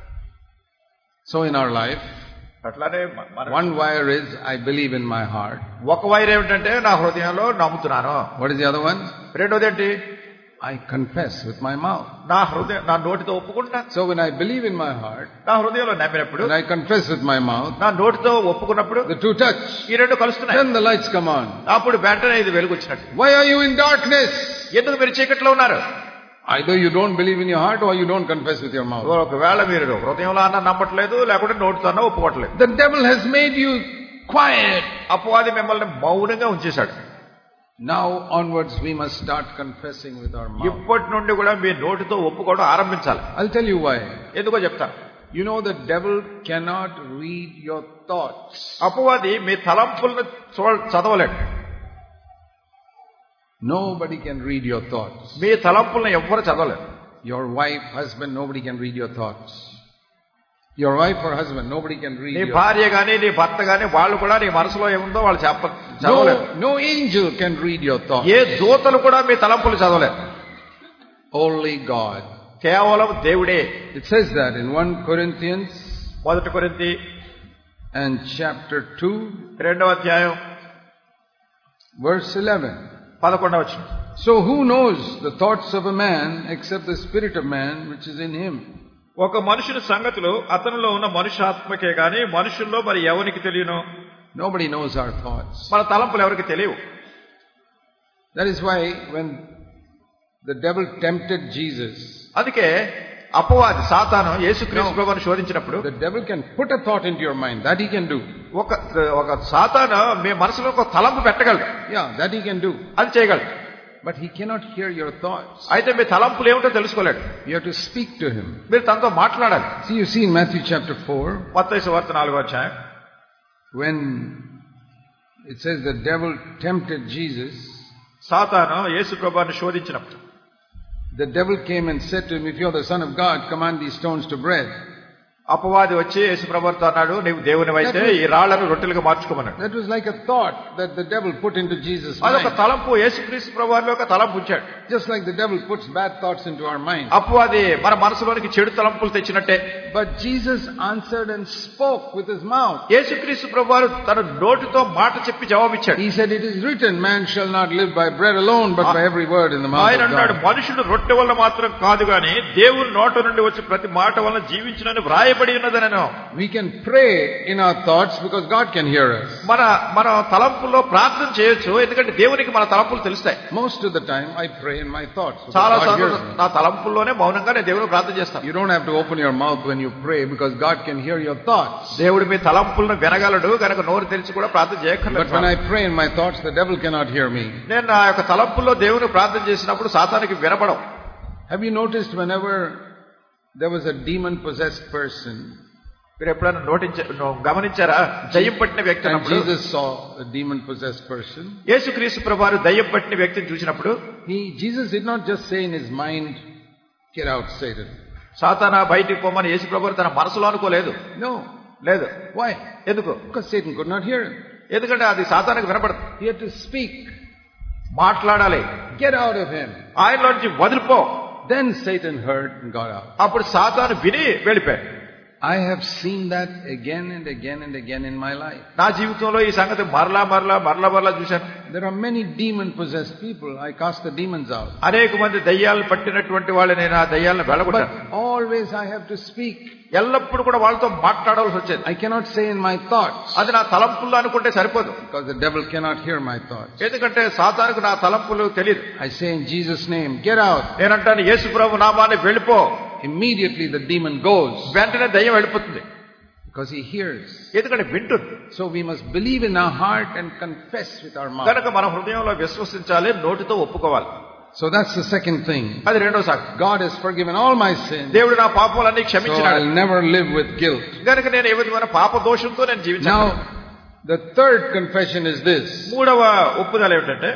So in our life, అట్లానే 1 wire is, I believe in my heart. ఒక వైర్ ఏమిటంటే నా హృదయంలో నమ్ముతున్నాను. What is the other one? రెండోది ఏంటి? I confess with my mouth. నా నోటితో ఒప్పుకుంటాను. So when I believe in my heart, నా హృదయంలో నమ్మినప్పుడు, and I confess with my mouth, నా నోటితో ఒప్పుకున్నప్పుడు, the two touch. ఈ రెండు కలుస్తున్నాయి. Then the lights come on. అప్పుడు వెంటనే ఇది వెలుగు వచ్చినట్టు. Why are you in darkness? ఎందుకు మీరు చీకట్లో ఉన్నారు? Either you don't believe in your heart or you don't confess with your mouth. ఒకవేళ మీరు హృదయంలో అన్న నమ్మట్లేదు, లేకుంటే నోటితో అన్న ఒప్పుకోవట్లేదు. The devil has made you quiet. అపవాది మిమ్మల్ని మౌనంగా ఉంచేశాడు. Now onwards we must start confessing with our mouth. ఇప్పటి నుండి కూడా మీ నోటితో ఒప్పుకోవడం ఆరంభించాలి. I'll tell you why. ఎందుకో చెప్తాను. You know the devil cannot read your thoughts. అపవాది మీ తలంపులను చదవలేడు. Nobody can read your thoughts. మీ తలంపులను ఎవ్వరు చదవలేరు. Your wife, husband, nobody can read your thoughts. Your wife or husband, nobody can read నీ your భార్య గాని నీ భర్త గాని వాళ్ళు కూడా నీ మనసులో ఏముందో వాళ్ళు చదవలేరు. No angel can read your thoughts. ఏ దూతలు కూడా మీ తలంపులు చదవలేరు. Only God. కేవలం దేవుడే. It says that in 1 Corinthians 1 కొరింథీ and chapter 2 2వ అధ్యాయం verse 11. 11వ వచనం. So who knows the thoughts of a man except the spirit of man which is in him? ఒక మనుషుని సంగతులు అతనిలో ఉన్న మనుష్యాత్మకే గాని మనుషుల్లో మరి ఎవరికి తెలియను? Nobody knows our thoughts. మన తలంపులు ఎవరికి తెలియవు. That is why when the devil tempted Jesus, అందుకే అపవాది సాతాను యేసుక్రీస్తు ప్రభువును శోధించినప్పుడు, the devil can put a thought into your mind. That he can do. ఒక సాతాను మీ మనసులో ఒక తలంపు పెట్టగలడు. Yeah, that he can do. అది చేయగలడు. But he cannot hear your thoughts. అయితే మీ తలంపులు ఏమిటో తెలుసుకోలేడు. You have to speak to him. మీరు తనతో మాట్లాడాలి. See, you see in Matthew chapter 4, మత్తయి సువార్త 4వ అధ్యాయం, when it says the devil tempted Jesus, సాతాను యేసు ప్రభువును శోధించినప్పుడు, the devil came and said to him, if you are the Son of God, command these stones to bread. అపవాది వచ్చి యేసు ప్రభువుతో అన్నాడు, నీవు దేవునివైతే ఈ రాళ్లను రొట్టెలుగా మార్చుకోమన్నాడు. That was like a thought that the devil put into Jesus' mind. అదొక తలంపు యేసుక్రీస్తు ప్రభువులో ఒక తలంపు ఉంచాడు. Just like the devil puts bad thoughts into our mind. అపవాది మన మనసులోనికి చెడు తలంపులు తెచ్చినట్టే. But Jesus answered and spoke with his mouth. యేసుక్రీస్తు ప్రభువు తన నోటితో మాట చెప్పి జవాబిచ్చాడు. He said, it is written, man shall not live by bread alone, but by every word in the mouth ఆయన of అన్నాడు, God. మనుషుడు రొట్టె వల్ల మాత్రం కాదు గాని దేవుని నోట నుండి వచ్చి ప్రతి మాట వలన జీవించునని వ్రాయబడి ఉన్నదనను. We can pray in our thoughts because God can hear us. మన తలంపుల్లో ప్రార్థన చేయొచ్చు, ఎందుకంటే దేవునికి మన తలంపులు తెలుస్తాయి. Most of the time I pray in my thoughts. చాలా God సార్లు hears me. నా తలంపుల్లోనే మౌనంగా నేను దేవుని ప్రార్థన చేస్తాను. You don't have to open your mouth when you pray because God can hear your thoughts. దేవుడు మీ తలంపులను వినగలడు కనుక నోరు తెరిచి కూడా ప్రార్థన But చేయక్కర్లేదు. when I pray in my thoughts, the devil cannot hear me. నేను నా యొక్క తలంపుల్లో దేవుని ప్రార్థన చేసినప్పుడు సాతానికి వినపడవు. Have you noticed whenever there was a demon-possessed person, మీరు ఎప్పుడైనా గమనించారా? దయ్యం పట్టిన వ్యక్తి and అన్నప్పుడు, Jesus saw a demon-possessed person, యేసుక్రీస్తు ప్రభువు దయ్యం పట్టిన వ్యక్తిని చూసినప్పుడు Jesus did not just say in his mind, get out, Satan. సాతానా బయటికి పోమని యేసు ప్రభువు తన మనసులో అనుకోలేదు. No. లేదు. Why? ఎందుకు? Because Satan could not hear him. ఎందుకంటే అది సాతానికి వినపడదు. He had to speak. మాట్లాడాలి. Get out of him. ఆయనలో నుంచి వదిలిపో. Then Satan heard and got out. అప్పుడు సాతాను విని వెళ్ళిపోయాడు. I have seen that again and again and again in my life. నా జీవితంలో ఈ సంగతి మరలా చూశాను. There are many demon-possessed people. I cast the demons out. అనేక మంది దయ్యాలు పట్టినటువంటి వాళ్ళు నేను ఆ దయ్యాలను వెళ్ళగొట్టాను. But always I have to speak. ఎల్లప్పుడు కూడా వాళ్ళతో మాట్లాడాల్సి వచ్చేది. I cannot say in my thoughts. అది నా తలంపుల్లో అనుకుంటే సరిపోదు. Because the devil cannot hear my thoughts. ఎందుకంటే సాతానుకు నా తలంపులు తెలియదు. I say in Jesus' name, get out. నేనంటాను యేసు ప్రభు నామాన్ని వెళ్ళిపో. Immediately the demon goes. వెంటనే దయ్యం వెళ్ళిపోతుంది. Because he hears. ఎందుకంటే వింటుంది. So we must believe in our heart and confess with our mouth. కనుక మన హృదయంలో విశ్వసించాలి, నోటితో ఒప్పుకోవాలి. So that's the second thing. అది రెండో సాక్షి. God has forgiven all my sins. దేవుడు నా పాపాలన్నీ So క్షమించినాడు. I'll never live with guilt. కనుక నేను ఏ విధమైన పాప దోషంతో నేను జీవించాను. Now, the third confession is this. మూడవ ఒప్పుదల ఏమిటంటే,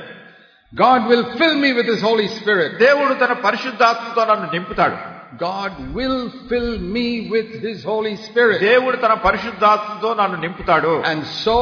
God will fill me with His Holy Spirit. దేవుడు తన పరిశుద్ధాత్మతో నన్ను నింపుతాడు. God will fill me with His Holy Spirit. దేవుడు తన పరిశుద్ధాత్మతో నన్ను నింపుతాడు. And so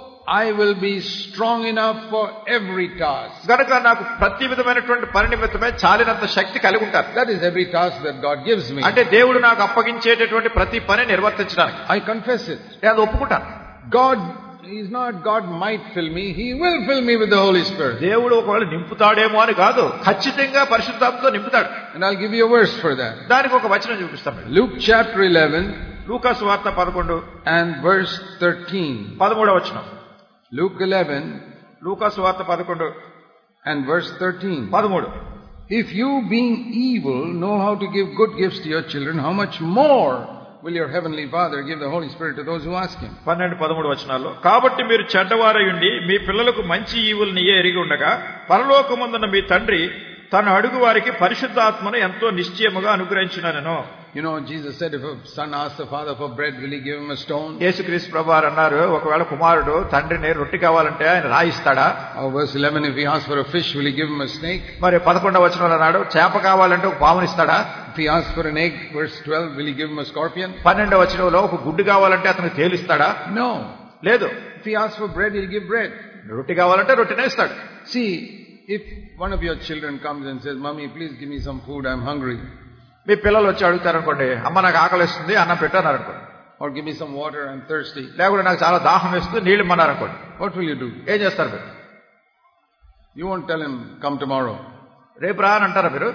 I will be strong enough for every task. గనుక నాకు ప్రతి విధమైనటువంటి పని నిమిత్తమే చాలినంత శక్తి కలిగి ఉంటాను. That is every task that God gives me. అంటే దేవుడు నాకు అప్పగించేటటువంటి ప్రతి పని నిర్వర్తించడానికి I confess it. నేను అది ఒప్పుకుంటాను. God God might fill me, He will fill me with the Holy Spirit. దేవుడు ఒకవేళ నింపుతాడేమో అని కాదు, ఖచ్చితంగా పరిశుద్ధాత్మతో నింపుతాడు. And I'll give you a verse for that. దానికి ఒక వచనం చూపిస్తాను. Luke chapter 11 లూకా సువార్త 11 and verse 13. 13వ వచనం. Luke 11 లూకా సువార్త 11 and verse 13. 13. If you, being evil, know how to give good gifts to your children, how much more will your heavenly Father give the Holy Spirit to those who ask Him? 12-13 వచనాల్లో, కాబట్టి మీరు చెడ్డవారయుండి మీ పిల్లలకు మంచి ఈవులనియే ఎరిగి ఉండగా పరలోకమందున్న మీ తండ్రి తన అడుగు వారికి పరిశుద్ధాత్మను ఎంతో నిశ్చయముగా అనుగ్రహించినను. You know, Jesus said, if a son asks the father for bread, will he give him a stone? యేసుక్రీస్తు ప్రభువారు అన్నారు, ఒకవేళ కుమారుడు తండ్రిని రొట్టె కావాలంటే ఆయన రాయిస్తాడా? Verse 11, if he asks for a fish, will he give him a snake? మరి 11వ వచనంలో అన్నాడు, చేప కావాలంటే ఒక పాముని ఇస్తాడా? If he asks for an egg, verse 12, will he give him a scorpion? 12వ వచనంలో ఒక గుడ్డు కావాలంటే అతనికి తేలిస్తాడా? No. లేదు. If he asks for bread, he'll give bread. రొట్టె కావాలంటే రొట్టెనే ఇస్తాడు. See, if one of your children comes and says, Mommy, please give me some food, I'm hungry. మీ పిల్లలు వచ్చి అడుగుతారనుకోండి, అమ్మ నాకు ఆకలిస్తుంది, అన్నం పెట్టారనుకోండి. Or give me some water, I'm thirsty. లేకుంటే నాకు చాలా దాహం వేస్తుంది, నీళ్లు ఇమ్మన్నారనుకోండి. What will you do? ఏం చేస్తారు మీరు? You won't tell him, come tomorrow. రేపు రా అని అంటారా మీరు?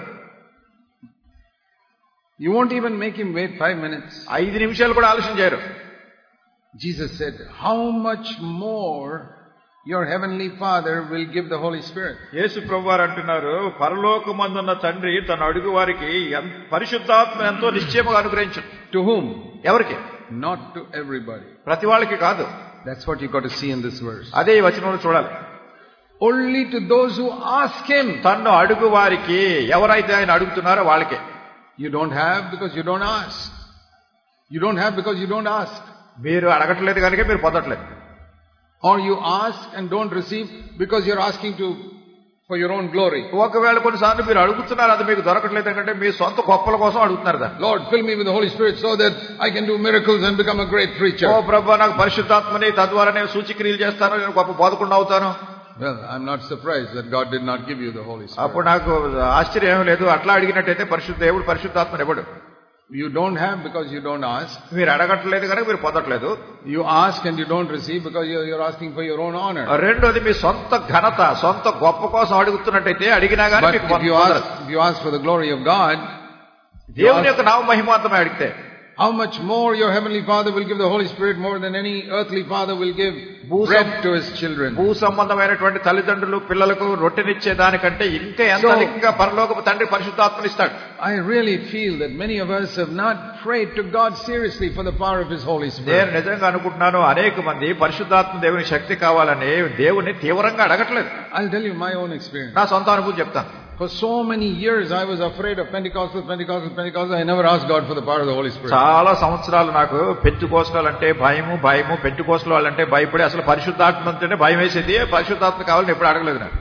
You won't even make him wait 5 minutes. 5 నిమిషాలు కూడా ఆలస్యం చేయరు. Jesus said, how much more your heavenly Father will give the Holy Spirit. యేసు ప్రభువారు అంటున్నారు, పరలోకమందున్న తండ్రి తన అడుగు వారికి పరిశుద్ధాత్మ ఎంతో నిశ్చయముగా అనుగ్రహించును. To whom? ఎవరికి? Not to everybody. ప్రతి వాళ్ళకి కాదు. That's what you got to see in this verse. అదే ఈ వచనంలో చూడాలి. Only to those who ask Him. తన్ను అడుగు వారికి, ఎవరైతే ఆయన అడుగుతున్నారో వాళ్ళకే. You don't have because you don't ask. You don't have because you don't ask. మీరు అడగట్లేదు కనుక మీరు పొందట్లేదు. Or you ask and don't receive because you're asking for your own glory. ఒకవేళ కొన్నిసార్లు మీరు అడుగుతున్నారు, అది మీకు దొరకట్లేదు ఎందుకంటే మీ సొంత గొప్పల కోసం అడుగుతున్నారు కదా. Lord, fill me with the Holy Spirit so that I can do miracles and become a great preacher. ఓ ప్రభువా, నాకు పరిశుద్ధాత్మని, తద్వారా నేను సూచక్రియలు చేస్తాను, నేను గొప్ప బోధకుడిని అవుతాను. Well, I'm not surprised that God did not give you the Holy Spirit. అప్పుడు నాకు ఆశ్చర్యం లేదు. అట్లా అడిగినట్టయితే దేవుడు పరిశుద్ధాత్మని ఇవ్వడు. You don't have because you don't ask. మీరు అడగట్లేదు కనుక మీరు పొందట్లేదు. You ask and you don't receive because you're asking for your own honor. రెండోది మీ సొంత ఘనత, సొంత గొప్ప కోసం అడుగుతున్నట్టయితే అడిగినా కానీ మీకు పొందరు. If you ask for the glory of God, దేవుని యొక్క నామ మహిమార్థమై అడిగితే, how much more your heavenly Father will give the Holy Spirit more than any earthly father will give bread to his children. భూ సంబంధమైనటువంటి తల్లిదండ్రులు పిల్లలకు రొట్టెనిచ్చే దానికంటే ఇంకా ఎంత అధికంగా పరలోకపు తండ్రి పరిశుద్ధాత్మని ఇస్తాడు. I really feel that many of us have not prayed to God seriously for the power of His Holy Spirit. నేను నిజంగా అనుకుంటున్నాను, అనేక మంది పరిశుద్ధాత్మ దేవుని శక్తి కావాలని దేవుని తీవ్రంగా అడగట్లేదు. I'll tell you my own experience. నా సొంత అనుభూతి చెప్తాను. For so many years I was afraid of Pentecostal. I never asked God for the power of the Holy Spirit. చాలా సంవత్సరాలు నాకు పెంతుకోస్టల్ అంటే భయము, పెంతుకోస్టల్ వాళ్ళంటే భయపడి అసలు పరిశుద్ధాత్మ అంటేనే భయం వేసేది. పరిశుద్ధాత్మ కావాలని ఎప్పుడు అడగలేదు నాకు.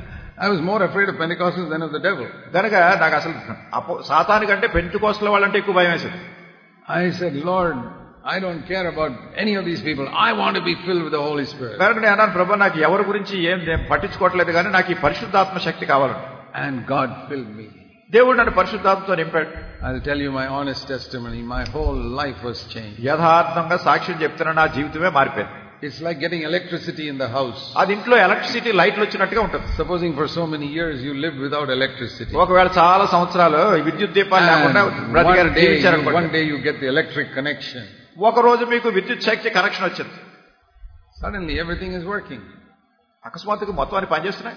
I was more afraid of Pentecostals than of the devil. కనుక నాకు అసలు సాతానికంటే పెంతుకోస్టల్ వాళ్ళంటే ఎక్కువ భయం వేసేది. I said, Lord, I don't care about any of these people. I want to be filled with the Holy Spirit. కనుక నేను అన్నాను, ప్రభు నాకు ఎవరి గురించి ఏం పట్టించుకోవట్లేదు కానీ నాకు ఈ పరిశుద్ధాత్మ శక్తి కావాలని. And God filled me. దేవుడు నన్ను పరిశుద్ధాత్మతో నింపాడు. I'll tell you my honest testimony. My whole life was changed. యథార్థంగా సాక్ష్యం చెప్తున్నా, నా జీవితమే మారిపోయింది. It's like getting electricity in the house. అది ఇంట్లో ఎలక్ట్రిసిటీ లైట్లు వచ్చినట్టుగా ఉంటుంది. Supposing for so many years you lived without electricity. ఒకవేళ చాలా సంవత్సరాలు విద్యుత్ దీపాలు లేకుండా బ్రతికారు, జీవించారు. One day you get the electric connection. ఒక రోజు మీకు విద్యుత్ శక్తి కనెక్షన్ వచ్చింది. Suddenly everything is working. అకస్మాత్తుగా మొత్తం అన్ని పనిచేస్తున్నాయి.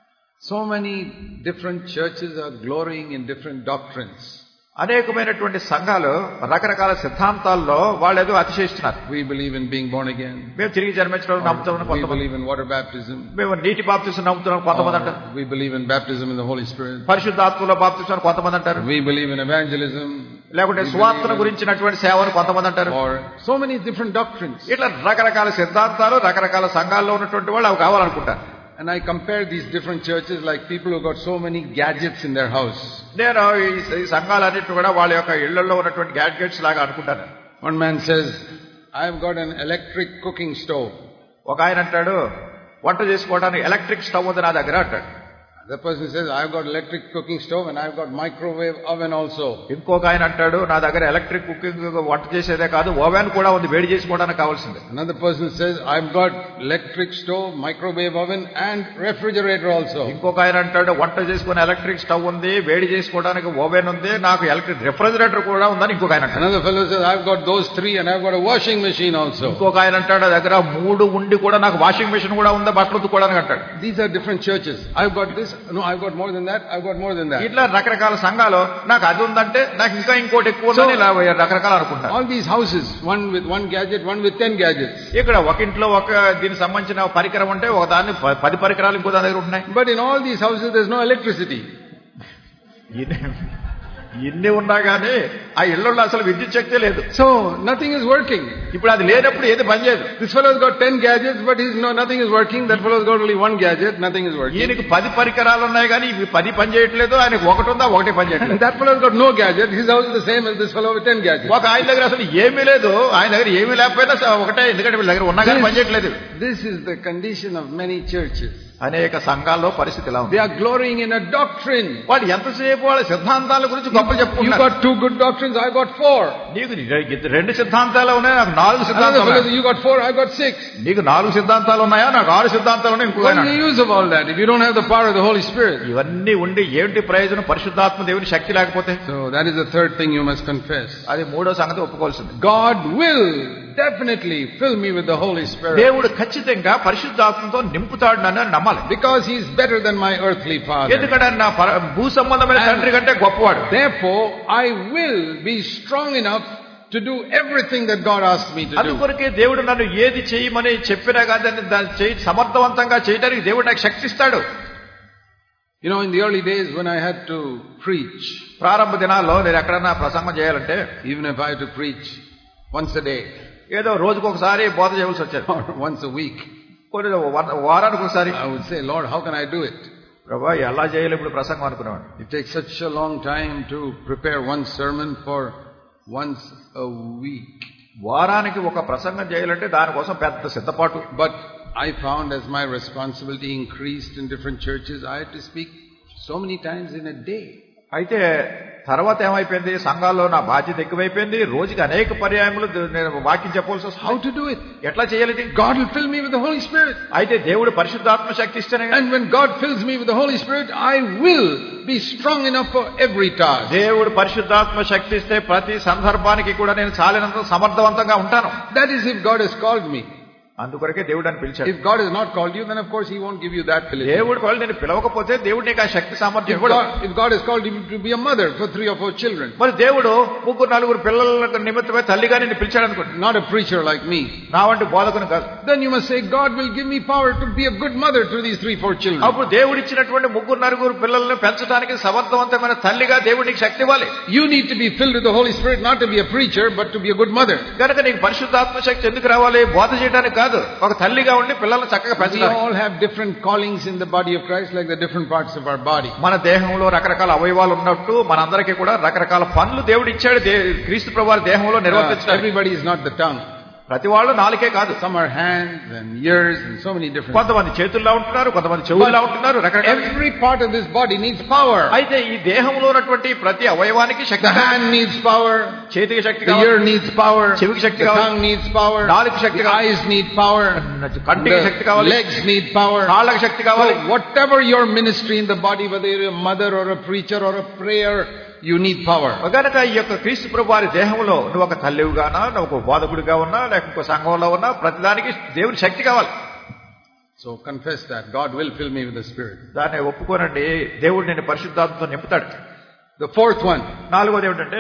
So many different churches are glorying in different doctrines. అనేకమైనటువంటి సంఘాలు రకరకాల సిద్ధాంతాల్లో వాళ్ళు ఏదో అతిశయిస్తున్నారు. We believe in being born again. మేము తిరిగి జన్మించడం నమ్ముతున్నాం. We believe in water baptism. మేము నీటి బాప్తిసం నమ్ముతున్నాం కొంతమంది అంటారు. We believe in baptism in the Holy Spirit. పరిశుద్ధాత్మలో బాప్తిసం కొంతమంది అంటారు. We believe in evangelism. లేకుంటే సువార్తను గురించినటువంటి సేవను కొంతమంది అంటారు. Or so many different doctrines. ఇట్లా రకరకాల సిద్ధాంతాలు రకరకాల సంఘాల్లో ఉన్నటువంటి వాళ్ళు అవి కావాలనుకుంటారు. And I compare these different churches like people who got so many gadgets in their house. నేను ఈ సంఘాలన్నింటినీ కూడా వాళ్ళ యొక్క ఇళ్లలో ఉన్నటువంటి గ్యాడ్జెట్స్ లాగా అనుకుంటాను. One man says, I have got an electric cooking stove. ఒక ఆయన అంటాడు, వంట చేసుకోవడానికి ఎలక్ట్రిక్ స్టవ్ ఉంది నా దగ్గర అంటాడు. The person says, I've got electric cooking stove and I've got microwave oven also. ఇంకొక ఆయన అంటాడు, నా దగ్గర ఎలక్ట్రిక్ కుకింగ్ వంట చేసేదే కాదు, ఓవెన్ కూడా ఉంది, వేడి చేసుకోవడానికి కావాల్సింది. Another person says, I've got electric stove, microwave oven and refrigerator also. ఇంకొక ఆయన అంటాడు, వంట చేసుకునే ఎలక్ట్రిక్ స్టవ్ ఉంది, వేడి చేసుకోవడానికి ఓవెన్ ఉంది, నాకు ఎలక్ట్రిక్ రెఫ్రిజిరేటర్ కూడా ఉందని ఇంకొక ఆయన అంటాడు. Another fellow says, I've got those three and I've got a washing machine also. ఇంకొక ఆయన అంటాడు, నా దగ్గర 3 ఉండి కూడా నాకు వాషింగ్ మెషిన్ కూడా ఉందా, బట్టలు ఉతుక్కోవడానికి అంటాడు. These are different churches. I've got this, no, I've got more than that, I've got more than that. ఇట్లా రకరకాల సంఘాలు, నాకు అది ఉందంటే నాకు ఇంకా ఇంకోటి ఎక్కువ ఉందని ఇలా రకరకాల అనుకుంటారు. All these houses, one with one gadget, one with 10 gadgets. ఇక్కడ ఒక ఇంట్లో ఒక దీనికి సంబంధించిన పరికరం ఉంటే ఒక దాన్ని 10 పరికరాలు ఇంకో దాని దగ్గర ఉన్నాయి. But in all these houses there's no electricity. ఇన్ని ఉన్నా గానీ ఆ ఇళ్లలో అసలు విద్యుత్ శక్తి లేదు. So nothing is working. ఇప్పుడు అది లేనప్పుడు ఏది పనిచేయదు. This fellow's got 10 gadgets, but nothing is working. That fellow's got only one gadget, nothing is working. ఈయనకి 10 పరికరాలు ఉన్నాయి కానీ ఇవి 10 పని చేయట్లేదు, ఆయనకు ఒకటి ఉందా, ఒకటే పని చేయట్లేదు. That fellow's got no gadget. His house is the same as this fellow with 10 gadgets. ఒక ఆయన దగ్గర అసలు ఏమీ లేదు, ఆయన దగ్గర ఏమీ లేకపోయినా ఒకటే, ఎందుకంటే వీళ్ళ దగ్గర ఉన్నా కానీ పని చేయట్లేదు. This is the condition of many churches. అనేక సంఘాల్లో పరిస్థితి ఎలా ఉంది? They are glorying in a doctrine. వాళ్ళు ఎంతసేపు వాళ్ళ సిద్ధాంతాల గురించి గొప్ప చెప్పుకుంటారు. You got 2 good doctrines, I got 4. నీకు 2 సిద్ధాంతాలు ఉన్నాయి, నాకు 4 సిద్ధాంతాలు ఉన్నాయి. You got 4, I got 6. నీకు 4 సిద్ధాంతాలు ఉన్నాయా, నాకు 6 సిద్ధాంతాలు ఉన్నాయి. What is the use of all that if you don't have the power of the Holy Spirit? ఇవన్నీ ఉండి ఏంటి ప్రయోజనం, పరిశుద్ధాత్మ దేవుని శక్తి లేకపోతే? So that is the third thing you must confess. అది 3వ సంగతి ఒప్పుకోవాల్సింది. God will definitely fill me with the Holy Spirit. దేవుడు ఖచ్చితంగా పరిశుద్ధాత్మతో నింపుతాడు నన్ను నమ్మాలి. Because he is better than my earthly father. ఎందుకంటే నా భూ సంబంధమైన తండ్రి కంటే గొప్పవాడు. Therefore I will be strong enough to do everything that God asked me to do. అందుకొరకే దేవుడు నన్ను ఏది చేయమని చెప్పినా కానీ దాన్ని సమర్థవంతంగా చేయడానికి దేవుడు నాకు శక్తి ఇస్తాడు. You know, in the early days when I had to preach, ప్రారంభ దినాల్లో నేను ఎక్కడన్నా ప్రసంగం చేయాలంటే, even if I had to preach once a day, ఏదో రోజుకు ఒకసారి బోధ చేయవలసి వచ్చేది, or once a week, వారానికి ఒకసారి, I would say, Lord, how can I do it? ప్రభా ఎలా చేయాలి ఇప్పుడు ప్రసంగం అనుకునేవాడు. It takes such a long time to prepare one sermon for once a week. వారానికి ఒక ప్రసంగం చేయాలంటే దానికోసం పెద్ద సిద్ధపాటు. But I found as my responsibility increased in different churches, I had to speak so many times in a day. అయితే తర్వాత ఏమైపోయింది, సంఘాల్లో నా బాధ్యత ఎక్కువైపోయింది, రోజుకి అనేక పర్యాయములు నేను వాక్యం చెప్పవలసి వస్తుంది. How to do it? ఎట్లా చేయాలి? God will fill me with the Holy Spirit. అయితే దేవుడు పరిశుద్ధాత్మ శక్తి ఇస్తేనే. And when God fills me with the Holy Spirit, I will be strong enough for every task. దేవుడు పరిశుద్ధాత్మ శక్తి ఇస్తే ప్రతి సందర్భానికి కూడా నేను చాలినంత సమర్థవంతంగా ఉంటాను. That is if God has called me. అందుకొరకే దేవుడు అని పిలిచాడు. If God has not called you, then of course He won't give you that ability. దేవుడు వాళ్ళు నేను పిలవకపోతే దేవుడు నీకు ఆ శక్తి సామర్థ్యం ఇవ్వడు. If God has called you to be a mother for 3 or 4 children, మరి దేవుడు 3-4 పిల్లల నిమిత్తమే తల్లిగా నిన్ను పిలిచాడు అనుకోండి, not a preacher like me, నా వంటి బోధకుని కాదు, then you must say, God will give me power to be a good mother to these 3-4 children. అప్పుడు దేవుడు ఇచ్చినటువంటి 3-4 పిల్లలను పెంచడానికి సమర్థవంతమైన తల్లిగా దేవుడు నీకు శక్తి ఇవ్వాలి. You need to be filled with the Holy Spirit, not to be a preacher, but to be a good mother. కనుక నీకు పరిశుద్ధాత్మ శక్తి ఎందుకు రావాలి? బోధ చేయడానికి కాదు, ఒక తల్లిగా ఉండి పిల్లల్ని చక్కగా పెంచాలి. We all have different callings in the body of Christ, like the different parts of our body. మన దేహంలో రకరకాల అవయవాలు ఉన్నట్టు మనందరికీ కూడా రకరకాల పనులు దేవుడు ఇచ్చాడు క్రీస్తు ప్రభువు దేహంలో నిర్వర్తించడానికి. Everybody is not the tongue. ప్రతి వాళ్ళు నాలుకే కాదు. Some are hands and ears and so many different. కొంతమంది చేతుల్లో ఉంటున్నారు, కొంతమంది చెవుల్లో ఉంటున్నారు, రకరకాల. Every part of this body needs power. అయితే ఈ దేహంలో ఉన్నటువంటి ప్రతి అవయవానికి శక్తి. The hand needs power. చేతికి శక్తి కావాలి. The ear needs power. చెవికి శక్తి కావాలి. The tongue కావాలి. needs power. నాలుక శక్తి కావాలి. The eyes need power. కంటికి శక్తి కావాలి. Legs need power. కాళ్ళకి శక్తి కావాలి. So whatever your ministry in the body, whether you're a mother or a preacher or a prayer, you need power. కనుక ఈ యొక్క క్రీస్తు ప్రభు వారి దేహంలో నువ్వు ఒక తల్లివిగానా, నువ్వు ఒక బోధకుడిగా ఉన్నా, లేకపోతే సంఘంలో ఉన్నా, ప్రతిదానికి దేవుని శక్తి కావాలి. So confess that God will fill me with the Spirit. దాన్ని ఒప్పుకోనండి, దేవుడు నేను పరిశుద్ధాత్మతో నింపుతాడు. The fourth one. నాలుగోది ఏమిటంటే,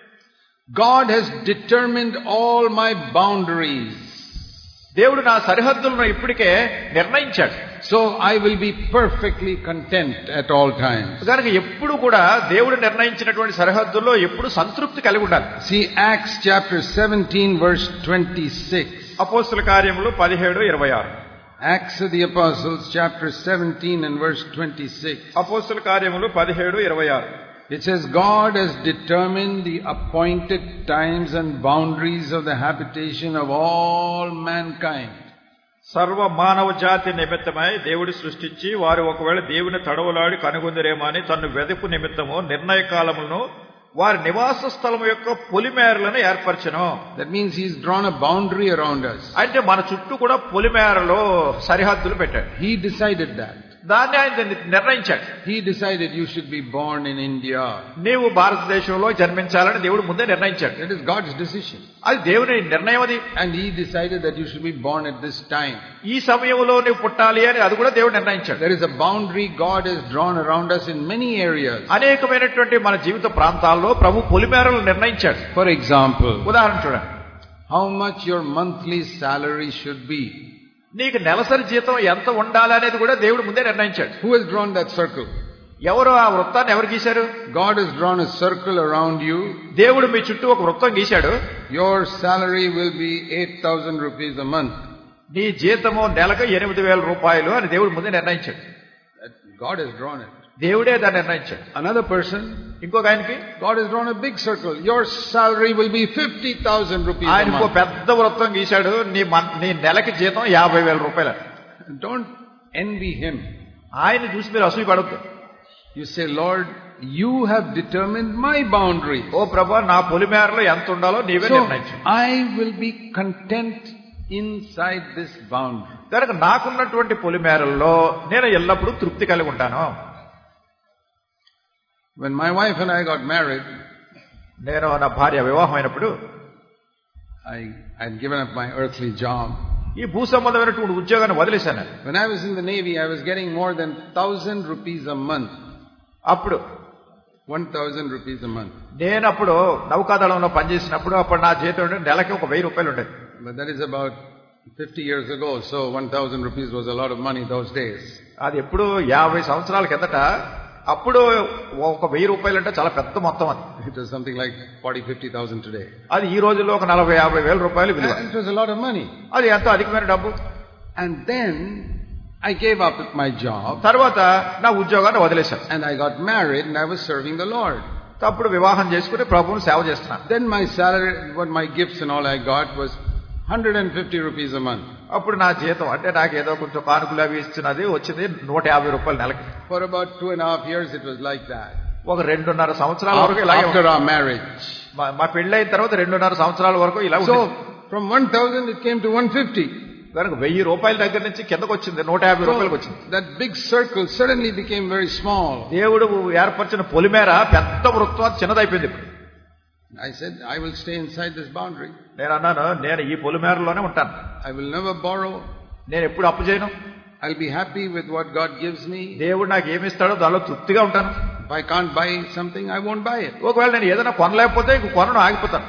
God has determined all my boundaries. దేవుడు నా సరిహద్దులను ఇప్పటికే నిర్ణయించాడు. So I will be perfectly content at all times. కనుక ఎప్పుడు కూడా దేవుడు నిర్ణయించినటువంటి సరిహద్దుల్లో ఎప్పుడు సంతృప్తి కలిగి ఉండాలి. See Acts chapter 17 verse 26. అపోస్తల కార్యములు 17:26. Acts of the Apostles chapter 17 and verse 26. అపోస్తల కార్యములు 17:26. It says, God has determined the appointed times and boundaries of the habitation of all mankind. సర్వ మానవ జాతి నిమిత్తమై దేవుడి సృష్టించి వారు ఒకవేళ దేవుని తడవలాడి కనుగొందిరేమో అని తను వెదుపు నిమిత్తము నిర్ణయ కాలములను వారి నివాస స్థలం యొక్క పొలిమేరలను ఏర్పరచను. That means he's drawn a boundary around us. అంటే మన చుట్టూ కూడా పొలిమేరలో సరిహద్దులు పెట్టాడు. He decided that. దాన్ని ఆయన నిర్ణయించాడు. He decided you should be born in India. నీవు భారతదేశంలో జన్మించాలని దేవుడు ముందే నిర్ణయించాడు. That is God's decision. అది దేవుని నిర్ణయం అది. And he decided that you should be born at this time. ఈ సమయంలో నీవు పుట్టాలి అని అది కూడా దేవుడు నిర్ణయించాడు. There is a boundary God has drawn around us in many areas. అనేకమైనటువంటి మన జీవిత ప్రాంతాల్లో ప్రభు పొలిమేరలు నిర్ణయించాడు. For example, ఉదాహరణ చూడండి. how much your monthly salary should be. నీకు నెలసరి జీతం ఎంత ఉండాలి అనేది కూడా దేవుడు ముందే నిర్ణయించాడు. Who has drawn that circle? ఎవరు ఆ వృత్తాన్ని ఎవరు గీశారు? God has drawn a circle around you. దేవుడు మీ చుట్టూ ఒక వృత్తం గీశాడు. Your salary will be 8,000 rupees a month. నీ జీతము నెలకు 8,000 రూపాయలు అని దేవుడు ముందే నిర్ణయించాడు. God has drawn it. దేవుడే దాన్ని నిర్ణయించాడు. Another person, ఇంకొక ఆయనకి God has drawn a big circle. Your salary will be 50,000 rupees a ఆయన ఇంకో month. పెద్ద వృత్తం గీశాడు. నీ నెలకి జీతం 50,000 రూపాయలు. Don't envy him. ఆయన చూసి మీరు అసూయ పడద్దు. You say, Lord, you have determined my boundary. ఓ ప్రభా, నా పొలిమేరలో ఎంత ఉండాలో నీవే So, నిర్ణయించు. I will be content inside this boundary. కనుక నాకున్నటువంటి పొలిమేరల్లో నేను ఎల్లప్పుడూ తృప్తి కలిగి ఉంటాను. When my wife and I got married, నేను నా భార్య వివాహం అయినప్పుడు I had given up my earthly job. ఈ భూ సంబంధమైనటువంటి ఉద్యోగాన్ని వదిలేశాను. When I was in the Navy, I was getting more than 1,000 rupees a month. అప్పుడు 1,000 rupees a month. నేను అప్పుడు నౌకాదళంలో పనిచేసినప్పుడు అప్పుడు నా జీతం నెలకి 1,000 రూపాయలు ఉండేది. But that is about 50 years ago, so 1,000 rupees was a lot of money those days. అది ఎప్పుడు 50 సంవత్సరాల కిందట. అప్పుడు 1,000 రూపాయలు అంటే చాలా పెద్ద మొత్తం అది. It was something like 40,000-50,000 today. అది ఈ రోజుల్లో ఒక 40,000-50,000 రూపాయలు విలువ. And it was a lot of money. అది ఎంతో అధికమైన డబ్బు. And then I gave up my job. తర్వాత నా ఉద్యోగాన్ని వదిలేశాను. And I got married and I was serving the Lord. అప్పుడు వివాహం చేసుకుని ప్రభువుని సేవ చేస్తున్నాను. Then my salary, what my gifts and all I got was 150 rupees a month. అప్పుడు నా జీతం అంటే నాకు ఏదో కొంచెం కానుకలు అవి ఇస్తున్నది వచ్చింది 150 రూపాయలు నెలకి. For about 2.5 years it was like that. ఒక 2.5 సంవత్సరాల వరకు ఇలాగే. After our marriage. మా పెళ్ళైన తర్వాత 2.5 సంవత్సరాల వరకు ఇలా So from 1,000 it came to 150. కనుక 1,000 రూపాయల దగ్గర నుంచి కిందకు వచ్చింది 150 రూపాయలకు వచ్చింది. That big circle suddenly became very small. దేవుడు ఏర్పరిచిన పొలిమేర పెద్ద వృత్తం చిన్నదైపోయింది. ఇప్పుడు I said, I will stay inside this boundary. నేను అన్నాను, నేను ఈ పొలిమేరలోనే ఉంటాను. I will never borrow. నేను ఎప్పుడు అప్పు చేయను. I'll be happy with what God gives me. దేవుడు నాకు ఏమి ఇస్తాడో దానిలో తృప్తిగా ఉంటాను. If I can't buy something, I won't buy it. ఒకవేళ నేను ఏదైనా కొనలేకపోతే ఇంక కొనను, ఆగిపోతాను.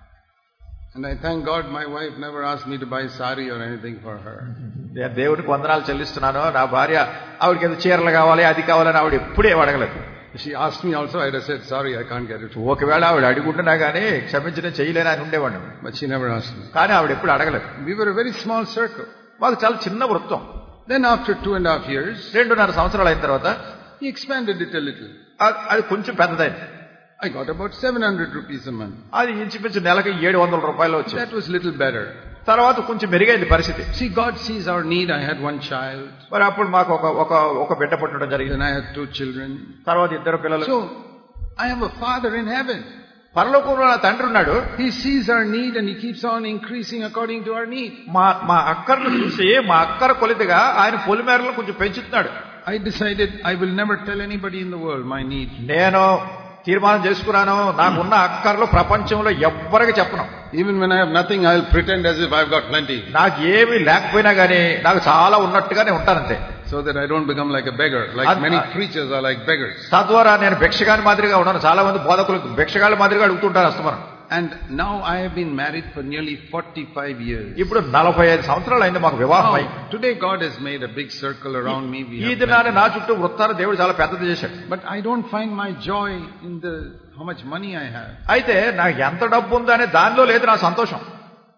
And I thank God my wife never asked me to buy sari or anything for her. నేను దేవుడికి వందనాలు చెల్లిస్తున్నాను. నా భార్య ఆవిడకి ఏదో చీరలు కావాలి అది కావాలని ఆవిడ ఎప్పుడే అడగలేదు. She asked me also, I'd have said, sorry, I can't get it. ఒకవేళ ఆవిడ అడుగుంటున్నా కానీ క్షమించడం చేయలేని అని ఉండేవాడిని. But she never asked me. కానీ ఆవిడ ఎప్పుడు అడగలేదు. We were a very small circle. మాకు చాలా చిన్న వృత్తం. Then after 2.5 years, 2.5 సంవత్సరాలు అయిన తర్వాత he expanded it a little. అది కొంచెం పెద్దదైంది. I got about 700 rupees a month. అది ఇంచుమించు నెలకి 700 రూపాయలు వచ్చింది. That was little better. తర్వాత కొంచెం మెరుగైంది పరిస్థితి. See, God sees our need. I had one child. మరి అప్పుడు మాకు ఒక బిడ్డ పుట్టడం జరిగింది. Then I had 2 children. తర్వాత 2 పిల్లలు. So, I have a father in heaven. పరలోకంలో నా తండ్రి ఉన్నాడు. He sees our need and he keeps on increasing according to our need. మా అక్కర్ను చూసి మా అక్కర కొలిదిగా ఆయన పొలిమేరలను కొంచెం పెంచుతున్నాడు. I decided I will never tell anybody in the world my need. నేను తీర్మానం చేసుకున్నాను, నాకున్న అక్కర్లు ప్రపంచంలో ఎవ్వరికి చెప్పను. Even when I have nothing, I will pretend as if I've got plenty. నాకు ఏమీ లేకపోయినా గానీ నాకు చాలా ఉన్నట్టుగానే ఉంటానంతే. So that I don't become like a beggar. Like many preachers are like beggars. తద్వారా నేను భిక్షగాని మాదిరిగా ఉన్నాను. చాలా మంది బోధకులు భిక్షగాళ్ళ మాదిరిగా అడుగుతుంటారు అస్తమానం. And now I have been married for nearly 45 years. ఇప్పుడు 45 సంవత్సరాలు అయింది మాకు వివాహం అయి. Today God has made a big circle around me. ఈ దినాన్ని నా చుట్టూ వృత్తాన్ని దేవుడు చాలా పెద్దది చేశాడు. But I don't find my joy in how much money I have. అయితే నాకు ఎంత డబ్బు ఉందనే దానిలో లేదు నా సంతోషం.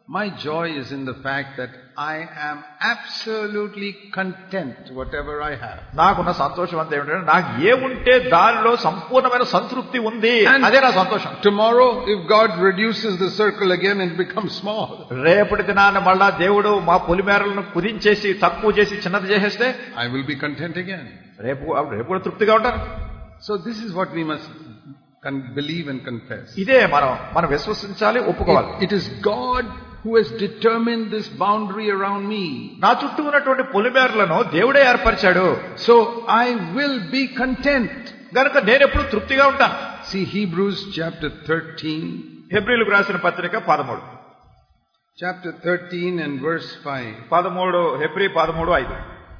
My joy is in the fact that I am absolutely content whatever I have. నాకున్న సంతోషం అంతా ఏమిటంటే నాకు ఏముంటే దానిలో సంపూర్ణమైన సంతృప్తి ఉంది, అదే నా సంతోషం. Tomorrow if God reduces the circle again and becomes small, రేపటి దినాన మళ్ళా దేవుడు మా పొలిమేరలను కుదించేసి తక్కువ చేసి చిన్నది చేసేస్తే I will be content again. రేపు కూడా తృప్తిగా ఉంటాను. So this is what we must believe and confess. ఇదే మనం విశ్వసించాలి, ఒప్పుకోవాలి. It is God who has determined this boundary around me. నా చుట్టూ ఉన్నటువంటి పొలిమేరలను దేవుడే ఏర్పరిచాడు. So I will be content. గనుక నేను ఎప్పుడు తృప్తిగా ఉంటాను. See Hebrews chapter 13. హెబ్రీయులకు రాసిన పత్రిక 13. Chapter 13 and verse 5. 13 హెబ్రీ 13:5.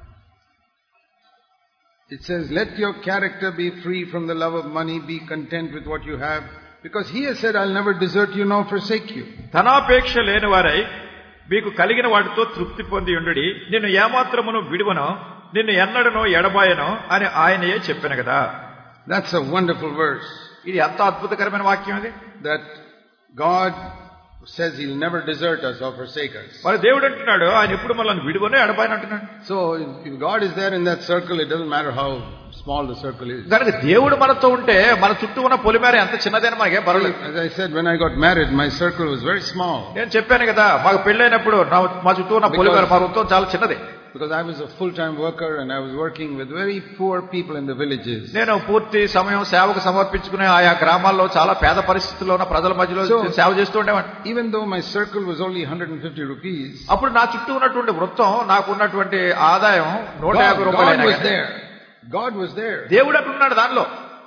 It says, let your character be free from the love of money, be content with what you have, because he has said, I'll never desert you nor forsake you. ధనాపేక్ష లేని వారై మీకు కలిగిన వాటితో తృప్తి పొంది ఉండుడి, నిన్ను ఏమాత్రమును విడువను, నిన్ను ఎన్నడనో ఎడబాయను అని ఆయనయే చెప్పాను కదా. That's a wonderful verse. ఇది ఎంత అద్భుతకరమైన వాక్యం ఇది. That God says he'll never desert us or forsake us. మరి దేవుడు అంటున్నాడు ఆయన ఎప్పుడు మనల్ని విడువను ఎడబాయను అంటున్నాడు. So if God is there in that circle, it doesn't matter how small the circle is. కనుక దేవుడు మనతో ఉంటే మన చుట్టూ ఉన్న పొలిమేర ఎంత చిన్నదైనా మనకేం పర్వాలేదు. As I said, when I got married, my circle was very small. నేను చెప్పాను కదా, మాకు పెళ్ళైనప్పుడు మా చుట్టూ ఉన్న పొలిమేర మా వృత్తం చాలా చిన్నది. Because I was a full-time worker and I was working with very poor people in the villages. నేను పూర్తి సమయం సేవకు సమర్పించుకునే ఆయా గ్రామాల్లో చాలా పేద పరిస్థితుల్లో ఉన్న ప్రజల మధ్యలో సేవ చేస్తూ ఉండేవాడిని. Even though my circle was only 150 rupees, అప్పుడు నా చుట్టూ ఉన్నటువంటి వృత్తం, నాకు ఉన్నటువంటి ఆదాయం 150 రూపాయలు. God was there. దేవుడు అక్కడ ఉన్నాడు దానిలో.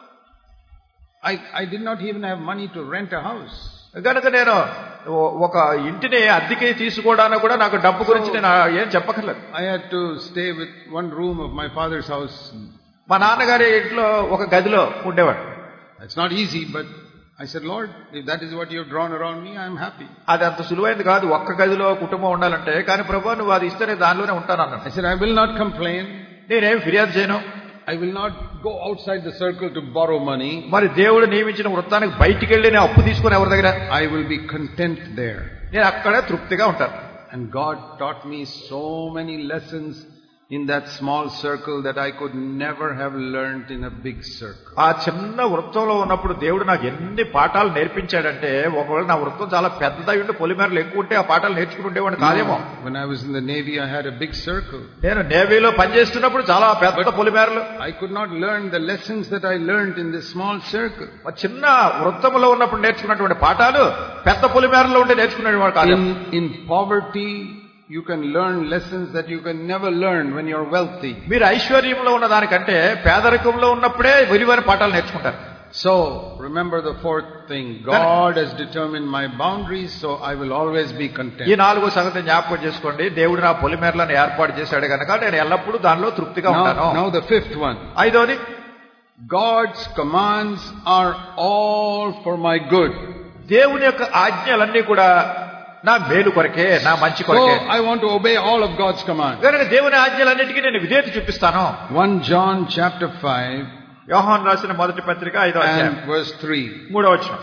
I did not even have money to rent a house. కనుక నేను ఒక ఇంటిని అద్దెకి తీసుకోవడానికి కూడా నాకు డబ్బు గురించి నేను ఏం చెప్పక్కర్లేదు. I had to stay with one room of my father's house. మా నాన్నగారి ఇంట్లో ఒక గదిలో ఉండేవాడు. It's not easy, but I said, Lord, if that is what you have drawn around me, I am happy. అది అంత సులువైంది కాదు, ఒక్క గదిలో కుటుంబం ఉండాలంటే. కానీ ప్రభువా నువ్వు అది ఇస్తే దానిలోనే ఉంటాను అన్నాను. I said, I will not complain. నేనేం ఫిర్యాదు చేయను. I will not go outside the circle to borrow money. మరి దేవుడు నియమించిన వృత్తానికి బయటికి వెళ్ళి నేను అప్పు తీసుకుని ఎవరి దగ్గర. I will be content there. నేను అక్కడే తృప్తిగా ఉంటాను. And God taught me so many lessons in that small circle that I could never have learned in a big circle. ఆ చిన్న వృత్తంలో ఉన్నప్పుడు దేవుడు నాకు ఎన్ని పాఠాలు నేర్పించాడంటే, ఒకవేళ నా వృత్తం చాలా పెద్దదై ఉండి పొలిమేరలు ఎక్కువ ఉంటే ఆ పాఠాలు నేర్చుకుని ఉండేవాడిని కాదేమో. When I was in the Navy, I had a big circle. నేను నేవీలో పనిచేస్తున్నప్పుడు చాలా పెద్ద పొలిమేరలు. I could not learn the lessons that I learned in this small circle. చిన్న వృత్తంలో ఉన్నప్పుడు నేర్చుకున్నటువంటి పాఠాలు పెద్ద పొలిమేరలో ఉండి నేర్చుకునేవాడు కాదు. In poverty, you can learn lessons that you can never learn when you're wealthy. మీరు ఐశ్వర్యంలో ఉన్న దానికంటే పేదరికంలో ఉన్నప్పుడే విలువైన పాఠాలు నేర్చుకుంటారు. So remember the fourth thing, God has determined my boundaries, so I will always be content. ఈ నాలుగో సంగతి జ్ఞాపకం చేసుకోండి, దేవుడు నా పొలిమేరలను ఏర్పాటు చేశాడు కనుక నేను ఎల్లప్పుడూ దానిలో తృప్తిగా ఉంటాను. Now the fifth one, ఐదోది, God's commands are all for my good. దేవుని యొక్క ఆజ్ఞలన్నీ కూడా నా మేలు కొరకే, నా మంచి కొరకే. So I want to obey all of God's commands. కనుక దేవుని ఆజ్ఞలన్నిటికీ నేను విధేయత చూపిస్తాను. 1 John chapter 5 యోహాను రాసిన మొదటి పత్రిక 5వ అధ్యాయం and verse 3. 3వ వచనం.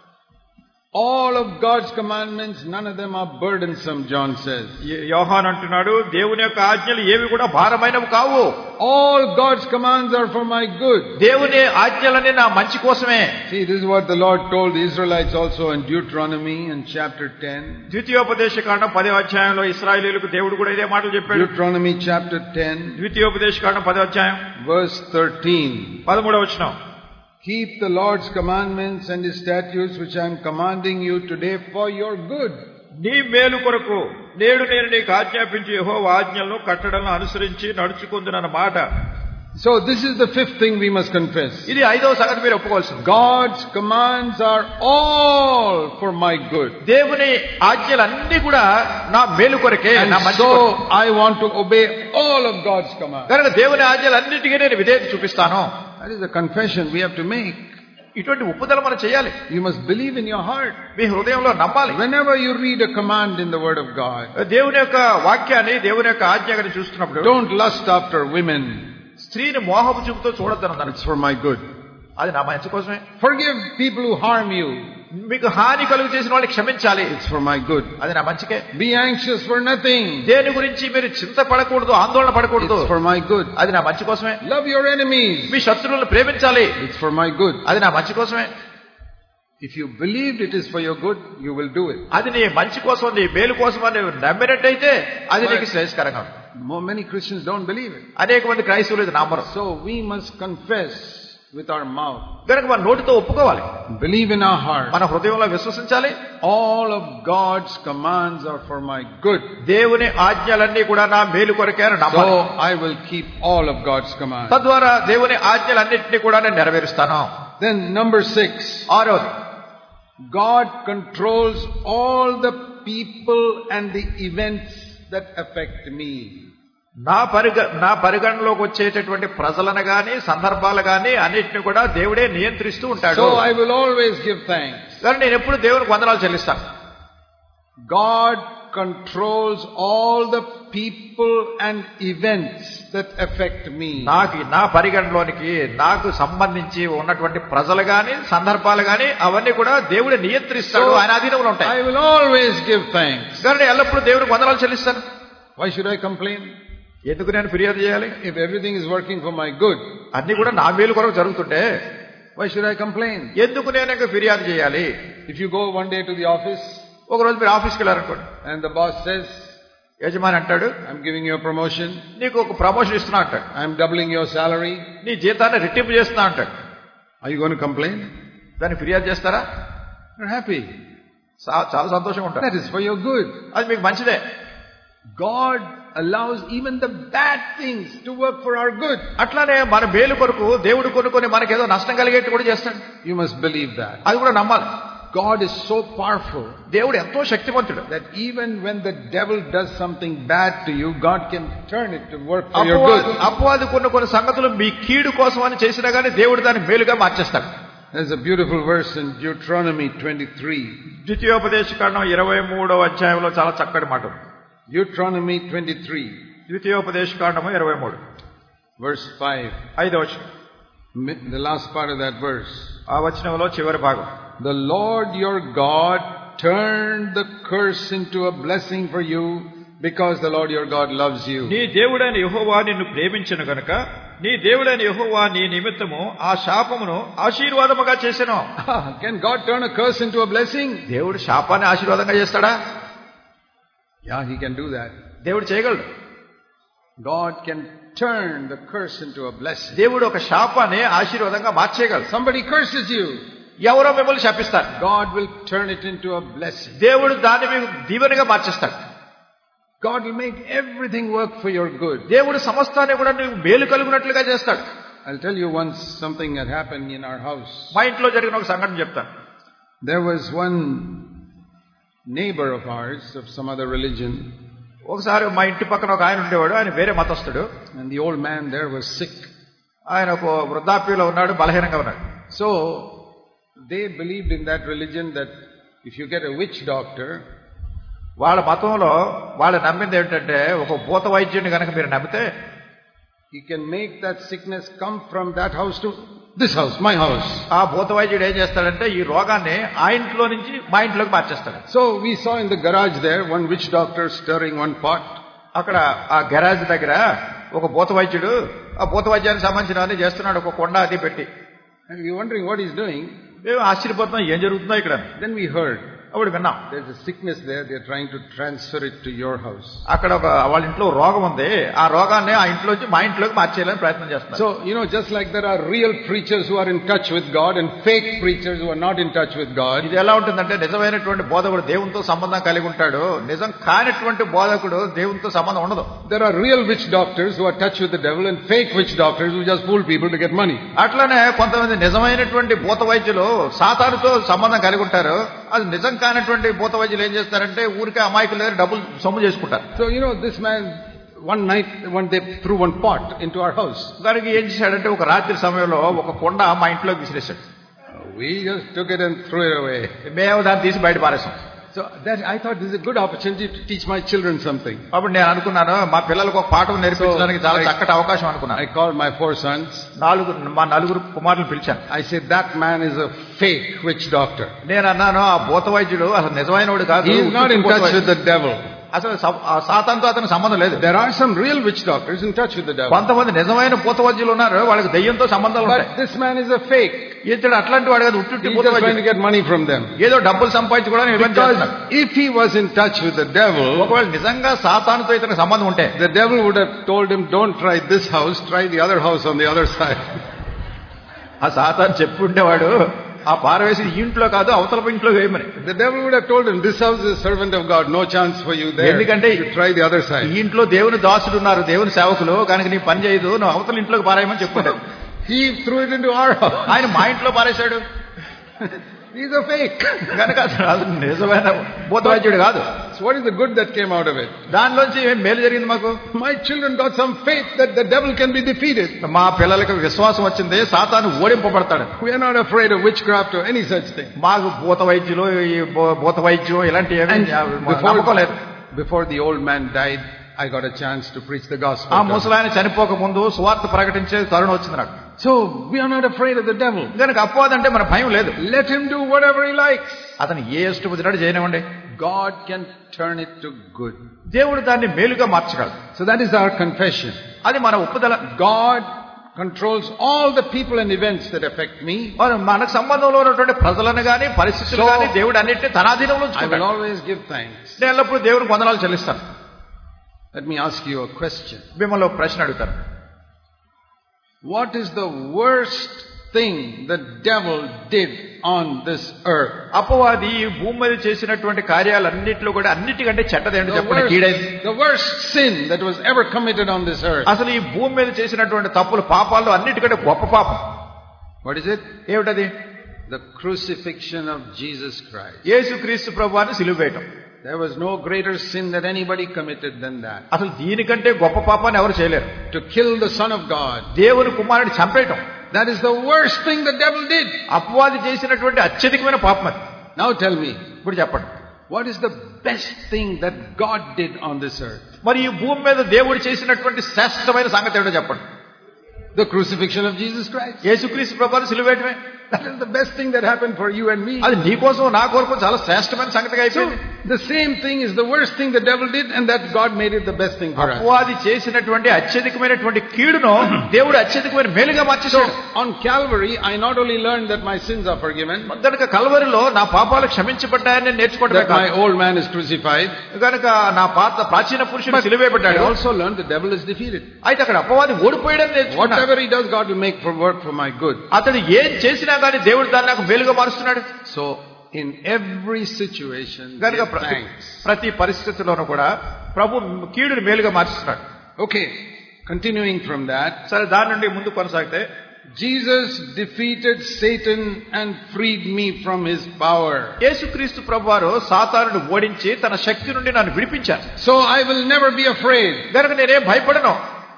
All of God's commandments, none of them are burdensome, John says. యోహాను అంటున్నాడు, దేవుని యొక్క ఆజ్ఞలు ఏవి కూడా భారమైనవి కావు. All God's commands are for my good. దేవుని ఆజ్ఞలన్నీ నా మంచి కోసమే. See, this is what the Lord told the Israelites also in Deuteronomy in chapter 10. ద్వితీయోపదేశకాండం 10వ అధ్యాయంలో ఇశ్రాయేలీయులకు దేవుడు కూడా ఇదే మాటలు చెప్పాడు. Deuteronomy chapter 10, ద్వితీయోపదేశకాండం 10వ అధ్యాయం verse 13. 13వ వచనం. Keep the Lord's commandments and His statutes which I am commanding you today for your good. నీ మేలు కొరకు నేడు నేను నీకు ఆజ్ఞాపించి యెహోవా ఆజ్ఞలను కట్టడలను అనుసరించి నడుచుకుందునన్న మాట. So this is the fifth thing we must confess. ఇది ఐదవ సంగతి మీరు ఒప్పుకోవాల్సింది. God's commands are all for my good. దేవుని ఆజ్ఞలన్నీ కూడా నా మేలు కొరకే, నా మంచి కొరకే. So I want to obey all of God's commands. కనుక దేవుని ఆజ్ఞలన్నిటికీ నేను విధేయత చూపిస్తాను. That is a confession we have to make. ఇటువంటి ఒప్పుదల మనం చేయాలి. You must believe in your heart. మీ హృదయంలో నమ్మాలి. Whenever you read a command in the Word of God, దేవుని యొక్క వాక్యాన్ని, దేవుని యొక్క ఆజ్ఞని చూస్తున్నప్పుడు don't lust after women. స్త్రీని మోహపు చూపుతో చూడొద్దన్నాను. It's for my good. అది నా మంచి కోసమే. Forgive people who harm you. మీకు హాని కలుగు చేసిన వాళ్ళని క్షమించాలి. It's for my good. అది నా మంచికే. Be anxious for nothing. దేని గురించి మీరు చింత పడకూడదు, ఆందోళన పడకూడదు. It's for my good. అది నా మంచి కోసమే. Love your enemies. మీ శత్రువులను ప్రేమించాలి. It's for my good. అది నా మంచి కోసమే. If you believed it is for your good, you will do it. అది నీ మంచి కోసం, నీ మేలు కోసం అని నమ్మినట్టయితే అది నీకు శ్రేయస్కరంగా. Many Christians don't believe it. అనేక మంది క్రైస్తవులు ఇది నమ్మరు. So we must confess with our mouth. కనుక మన నోటితో ఒప్పుకోవాలి. Believe in our heart. మన హృదయంలో విశ్వసించాలి. All of God's commands are for my good. దేవుని ఆజ్ఞలన్నీ కూడా నా మేలు కొరకే అని నమ్మాలి. So I will keep all of God's commands. తద్వారా దేవుని ఆజ్ఞలన్నింటినీ కూడా నేను నెరవేరుస్తాను. Then number 6. ఆరోది, God controls all the people and the events that affect me. నా పరిగణలోకి వచ్చేటటువంటి ప్రజలను గాని సందర్భాలు గాని అన్నిటిని కూడా దేవుడే నియంత్రిస్తూ ఉంటాడు. So I will always give thanks. కానీ నేను ఎప్పుడు దేవునికి వందనాలు చెల్లిస్తాను. God controls all the people and events that affect me. నా పరిగణలోనికి నాకు సంబంధించి ఉన్నటువంటి ప్రజలు గాని సందర్భాలు గాని అవన్నీ కూడా దేవుడే నియంత్రిస్తాడు. ఆయన అధీనంలో ఉంటాయి. I will always give thanks. కానీ ఎల్లప్పుడూ దేవునికి వందనాలు చెల్లిస్తాను. Why should I complain? ఎందుకు నేను ఫిర్యాదు చేయాలి? If everything is working for my good, అన్ని కూడా నా మేలు కొరకు జరుగుతుంటే why should I complain? ఎందుకు నేను ఇంకా ఫిర్యాదు చేయాలి? If you go one day to the office, ఒక రోజు మీరు ఆఫీస్కి వెళ్ళారనుకోండి, and the boss says, యజమాని అంటాడు, I'm giving you a promotion, నీకు ఒక ప్రమోషన్ ఇస్తున్నా అంటాడు, I'm doubling your salary, నీ జీతాన్ని రెట్టింపు చేస్తున్నా అంటాడు. Are you going to complain? దాన్ని ఫిర్యాదు చేస్తారా? You're happy. చాలా సంతోషంగా ఉంటారు. That is for your good. అది మీకు మంచిదే. God allows even the bad things to work for our good. అట్లానే మన మేలు కొరకు దేవుడు కొన్ని మనకేదో నష్టం కలిగేట్టు కూడా చేస్తాడు. You must believe that. అది కూడా నమ్మాలి. God is so powerful. దేవుడు ఎంతో శక్తివంతుడు. That even when the devil does something bad to you, God can turn it to work for your good. అపవాది కొన్ని సంగతులు మీ కీడు కోసం అని చేసినా గానీ దేవుడు దాన్ని మేలుగా మార్చేస్తాడు. There's a beautiful verse in Deuteronomy 23. ద్వితీయోపదేశకాండం 23వ అధ్యాయంలో చాలా చక్కటి మాట. Deuteronomy 23. ద్వితీయోపదేశకాండము 23. Verse 5. 5వ వచనం. The last part of that verse. ఆ వచనంలో చివరి భాగం. The Lord your God turned the curse into a blessing for you because the Lord your God loves you. నీ దేవుడైన యెహోవా నిన్ను ప్రేమించెను గనుక నీ దేవుడైన యెహోవా నీ నిమిత్తము ఆ శాపమును ఆశీర్వాదముగా చేసెను. Can God turn a curse into a blessing? దేవుడు శాపాన్ని ఆశీర్వాదంగా చేస్తాడా? Yeah, he can do that. దేవుడు చేయగలడు. God can turn the curse into a blessing. దేవుడు ఒక శాపాన్ని ఆశీర్వాదంగా మార్చేయగలడు. Somebody curses you. ఎవరో మిమ్మల్ని శాపిస్తారు. God will turn it into a blessing. దేవుడు దాన్ని మీకు దీవెనగా మార్చేస్తాడు. God will make everything work for your good. దేవుడు సమస్తాన్ని కూడా నీకు మేలు కలుగునట్లుగా చేస్తాడు. I'll tell you once something that happened in our house. మా ఇంట్లో జరిగిన ఒక సంఘటన చెప్తాను. There was one neighbor of ours of some other religion. ఒకసారి మా ఇంటి పక్కన ఒక ఆయన ఉండేవాడు. ఆయన వేరే మతస్థుడు. And the old man there was sick. ఆయన ఒక వృద్ధాప్యంలో ఉన్నాడు, బలహీనంగా ఉన్నాడు. So they believed in that religion that if you get a witch doctor, వాళ్ళ మతంలో వాళ్ళు నమ్మింది ఏంటంటే ఒక భూత వైద్యుని కనుక మీరు నమ్మితే he can make that sickness come from that house to this house, my house. ఆ భూత వైద్యుడు ఏం చేస్తాడంటే ఈ రోగాన్ని ఆ ఇంట్లో నుంచి మా ఇంట్లోకి మార్చేస్తాడు. So we saw in the garage there one witch doctor stirring one pot. అక్కడ ఆ గరాజ్ దగ్గర ఒక భూత వైద్యుడు ఆ భూత వైద్యానికి సంబంధించిన అన్ని చేస్తున్నాడు, ఒక కొండ అది పెట్టి. And we were wondering what he's doing. మేము ఆశ్చర్యపోతున్నాం, ఏం జరుగుతుందో ఇక్కడ. Then we heard అప్పుడు విన్నాం, there's a sickness there, they're trying to transfer it to your house. అక్కడ ఒక వాళ్ళ ఇంట్లో రోగం ఉంది, ఆ రోగాన్ని ఆ ఇంట్లోంచి మా ఇంట్లోకి మార్చేయాలని ప్రయత్నం చేస్తున్నారు. So just like there are real preachers who are in touch with God and fake preachers who are not in touch with God. ఇది ఎలా ఉంటుందంటే నిజమైనటువంటి బోధకుడు దేవునితో సంబంధం కలిగి ఉంటాడు, నిజం కానిటువంటి బోధకుడు దేవునితో సంబంధం ఉండదు. There are real witch doctors who are touch with the devil and fake witch doctors who just fool people to get money. అట్లానే కొంతమంది నిజమైనటువంటి భూత వైద్యులు సాతానుతో సంబంధం కలిగి ఉంటారు, అది నిజం కానటువంటి భూత వైద్యులు ఏం చేస్తారంటే ఊరికే అమాయకుల దగ్గర డబ్బులు సొమ్ము చేసుకుంటారు. So this man one night they threw one pot into our house. దానికి ఏం చేశాడంటే ఒక రాత్రి సమయంలో ఒక కొండ మా ఇంట్లోకి విసిరేశాడు. We just took it and threw it away. మేము దాన్ని తీసి బయట పారేసాం. So that I thought this is a good opportunity to teach my children something. అప్పుడు నేను అనుకున్నాను మా పిల్లలకు ఒక పాఠం నేర్పించడానికి చాలా చక్కటి అవకాశం అనుకున్నాను. I called my 4 sons. మా నలుగురు కుమారులను పిలిచాను. I said that man is a fake witch doctor. నేను అన్నాను ఆ భూత వైద్యుడు అసలు నిజమైనోడు కాదు. He is not in touch with the devil. అసలు సాతానుతో అతనికి సంబంధం లేదు. There are some real witch doctors in touch with the devil. కొంతమంది నిజమైన భూత వైద్యులు ఉన్నారు, వాళ్ళకి దెయ్యంతో సంబంధాలు ఉంటాయి. But this man is a fake. ఇతడు అట్లాంటి వాడు కాదు, ఉట్టి He is just trying to get money from them. ఏదో డబ్బులు సంపాదించుకోవడానికి ఇవన్నీ చేస్తున్నాడు. If he was in touch with the devil, ఒకవేళ నిజంగా సాతానుతో ఇతనికి సంబంధం ఉంటే the devil would have told him, don't try this house, try the other house on the other side. ఆ సాతాను చెప్పి ఉండేవాడు ఆ పారవేసి ఇంట్లో కాదు అవతల ఇంట్లో వేయమని. The devil would have told him, this house is a servant of God, no chance for you there. ఎందుకంటే you try the other side. ఈ ఇంట్లో దేవుని దాసుడు ఉన్నారు, దేవుని సేవకులు, కనుక నీ పని చేయదు, నువ్వు అవతల ఇంట్లోకి పారాయమని చెప్పుకుంటాడు. He threw it into our house. ఆయన మా ఇంట్లో పారేశాడు. He's a fake. కనుక నిజమైన భూత వైద్యుడు కాదు. So what is the good that came out of it? దానిలోంచి ఏం మేలు జరిగింది మాకు? My children got some faith that the devil can be defeated. మా పిల్లలకు విశ్వాసం వచ్చింది, సాతాను ఓడింపబడతాడు. We are not afraid of witchcraft or any such thing. మాకు భూత వైద్యులు, ఈ భూత వైద్యం ఇలాంటి నమ్మకం లేదు. Before the old man died, I got a chance to preach the gospel. ఆ ముసలాయన చనిపోక ముందు సువార్త ప్రకటించే తరుణం వచ్చింది నాకు. So we are not afraid of the devil. కనుక అపవాదంటే మన భయం లేదు. Let him do whatever he likes. అతను ఏ ఇష్టం వచ్చినట్టు చేయనివ్వండి. God can turn it to good. దేవుడు దాన్ని మేలుగా మార్చగలడు. So that is our confession. అది మన ఒప్పుదల. God controls all the people and events that affect me. మనకు సంబంధంలో ఉన్నటువంటి ప్రజలను గాని పరిస్థితులు గాని దేవుడు అన్నిటిని తన అధీనంలో ఉంచుకుంటాడు. I will always give thanks. నేను ఎల్లప్పుడూ దేవునికి వందనాలు చెల్లిస్తాను. Let me ask you a question. మిమ్మల్ని ఒక ప్రశ్న అడుగుతాను. What is the worst thing the devil did on this earth? అపవాది ఈ భూమి మీద చేసినటువంటి కార్యాలన్నిటిలో కూడా అన్నిటికంటే చెడ్డదేంటో చెప్పండి. కీడైంది. The worst sin that was ever committed on this earth. అసలు ఈ భూమి మీద చేసినటువంటి తప్పులు పాపాల్లో అన్నిటికంటే గొప్ప పాపం. What is it? ఏమిటది? The crucifixion of Jesus Christ. యేసుక్రీస్తు ప్రభువుని సిలువ వేయటం. There was no greater sin that anybody committed than that. అసలు దీనికంటే గొప్ప పాపాన్ని ఎవరు చేయలేరు. To kill the Son of God. దేవుని కుమారుడిని చంపేయటం. That is the worst thing the devil did. అపవాది చేసినటువంటి అత్యధికమైన పాపం అది. Now tell me. ఇప్పుడు చెప్పండి. What is the best thing that God did on this earth? మరి ఈ భూమి మీద దేవుడు చేసినటువంటి శ్రేష్టమైన సంగతి ఏమిటో చెప్పండి. The crucifixion of Jesus Christ. యేసుక్రీస్తు ప్రభువుని సిలువ వేయటమే. That is the best thing that happened for you and me. అది నీ కోసం నా కొరకు చాలా శ్రేష్టమైన సంగతిగా అయిపోయింది. The same thing is the worst thing the devil did, and that God made it the best thing for us. అపవాది చేసినటువంటి అత్యధికమైనటువంటి కీడును దేవుడు అత్యధికమైన మేలుగా మార్చేశాడు. On Calvary, I not only learned that my sins are forgiven, కనుక కల్వరిలో నా పాపాలు క్షమించబడ్డాయని నేర్చుకోవడమే that my old man is crucified, కనుక నా ప్రాచీన పురుషుడు సిలువేయబడ్డాడు. I also learned the devil is defeated. అయితే అక్కడ అపవాది ఓడిపోయాడని నేర్చుకున్నాను. Whatever he does, God will make for work for my good. అతడు ఏం చేసినా కానీ దేవుడు దాన్ని నాకు మేలుగా మారుస్తున్నాడు. So in every situation, కనుక give thanks. ప్రతి పరిస్థితిలోనూ కూడా ప్రభు కీడుని మేలుగా మార్చుతున్నాడు. Okay, continuing from that. సరే, దాని నుండి ముందు కొనసాగితే, Jesus defeated Satan and freed me from his power. యేసుక్రీస్తు ప్రభువారు సాతానుని ఓడించి తన శక్తి నుండి నన్ను విడిపించారు. So I will never be afraid. కనుక నేనేం భయపడను.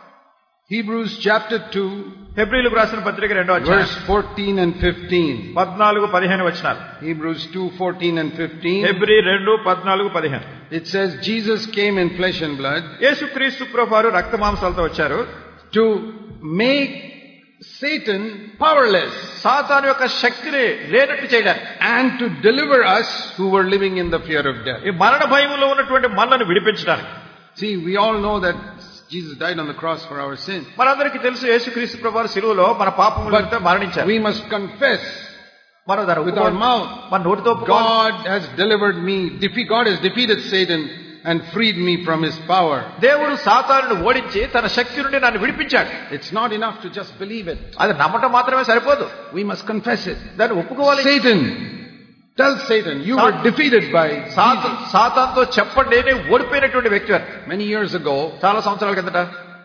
Hebrews chapter 2, హెబ్రీయులకు రాసిన పత్రిక 2వ అధ్యాయం verse 14 and 15. 14-15 వచనాలు. Hebrews 2:14 and 15. హెబ్రీ 2:14-15. It says Jesus came in flesh and blood యేసుక్రీస్తు ప్రభువారు రక్త మాంసాలతో వచ్చారు to make Satan powerless సాతాను యొక్క శక్తిని లేనట్టు చేయడానికి, and to deliver us who were living in the fear of death. ఈ మరణ భయములో ఉన్నటువంటి మనల్ని విడిపించడానికి. See, we all know that Jesus died on the cross for our sin. మనందరికీ తెలుసు యేసుక్రీస్తు ప్రభువారు సిలువలో మన పాపములతో మరణించారు. We must confess మనం with our mouth, మన నోటితో God has delivered me. God has defeated Satan and freed me from his power. దేవుడు సాతానుని ఓడించి తన శక్తి నుండి నన్ను విడిపించాడు. It's not enough to just believe it. అది నమ్మటం మాత్రమే సరిపోదు. We must confess it. దాన్ని ఒప్పుకోవాలి. Satan, tell Satan, you were defeated by సాతానుతో చెప్పండి, నేను ఓడిపోయినటువంటి వ్యక్తి. Many years ago, చాలా సంవత్సరాల కిందట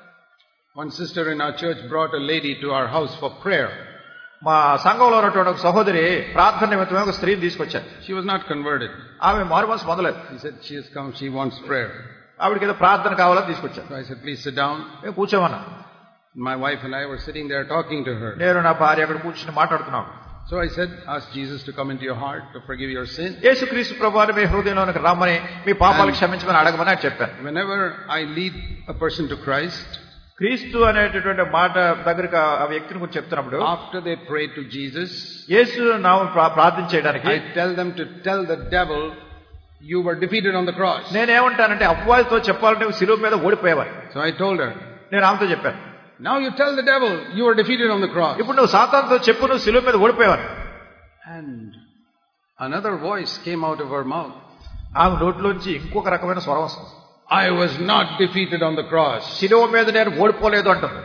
one sister in our church brought a lady to our house for prayer. మా సంఘంలో ఉన్నటువంటి ఒక సహోదరి ప్రార్థన నిమిత్తమే ఒక స్త్రీని తీసుకొచ్చారు. She was not converted. ఆమె మారుమనసు పొందలేదు. She said she has come, she wants prayer. ఆవిడకి ఏదో ప్రార్థన కావాలని తీసుకొచ్చారు. So I said, please sit down. మేము కూర్చోమన్నా. My wife and I were sitting there talking to her. నేను నా భార్య అక్కడ కూర్చుని మాట్లాడుతున్నాం. So I said, ask Jesus to come into your heart to forgive your sin. యేసుక్రీస్తు ప్రభువుని మీ హృదయంలోనికి రమ్మని మీ పాపాలు క్షమించమని అడగమని చెప్పాను. Whenever I lead a person to Christ, క్రీస్తు అనేటటువంటి మాట దగ్గరికి ఆ వ్యక్తిని గురించి చెప్తున్నప్పుడు, after they pray to Jesus, యేసు నామం ప్రార్థన చేయడానికి I tell them to tell the devil, you were defeated on the cross. నేనేమంటానంటే అపవాదితో చెప్పాలంటే శిలువ మీద ఓడిపోయేవారు. So I told her, నేను ఆమెతో చెప్పాను, now you tell the devil, you were defeated on the cross. ఇప్పుడు నువ్వు సాతానుతో చెప్పు, నువ్వు శిలువ మీద ఓడిపోయేవారు. And another voice came out of her mouth. ఆమె నోట్లోంచి ఇంకొక రకమైన స్వరం వస్తుంది. I was not defeated on the cross. శిలువ మీద నేను ఓడిపోలేదు అంటుంది.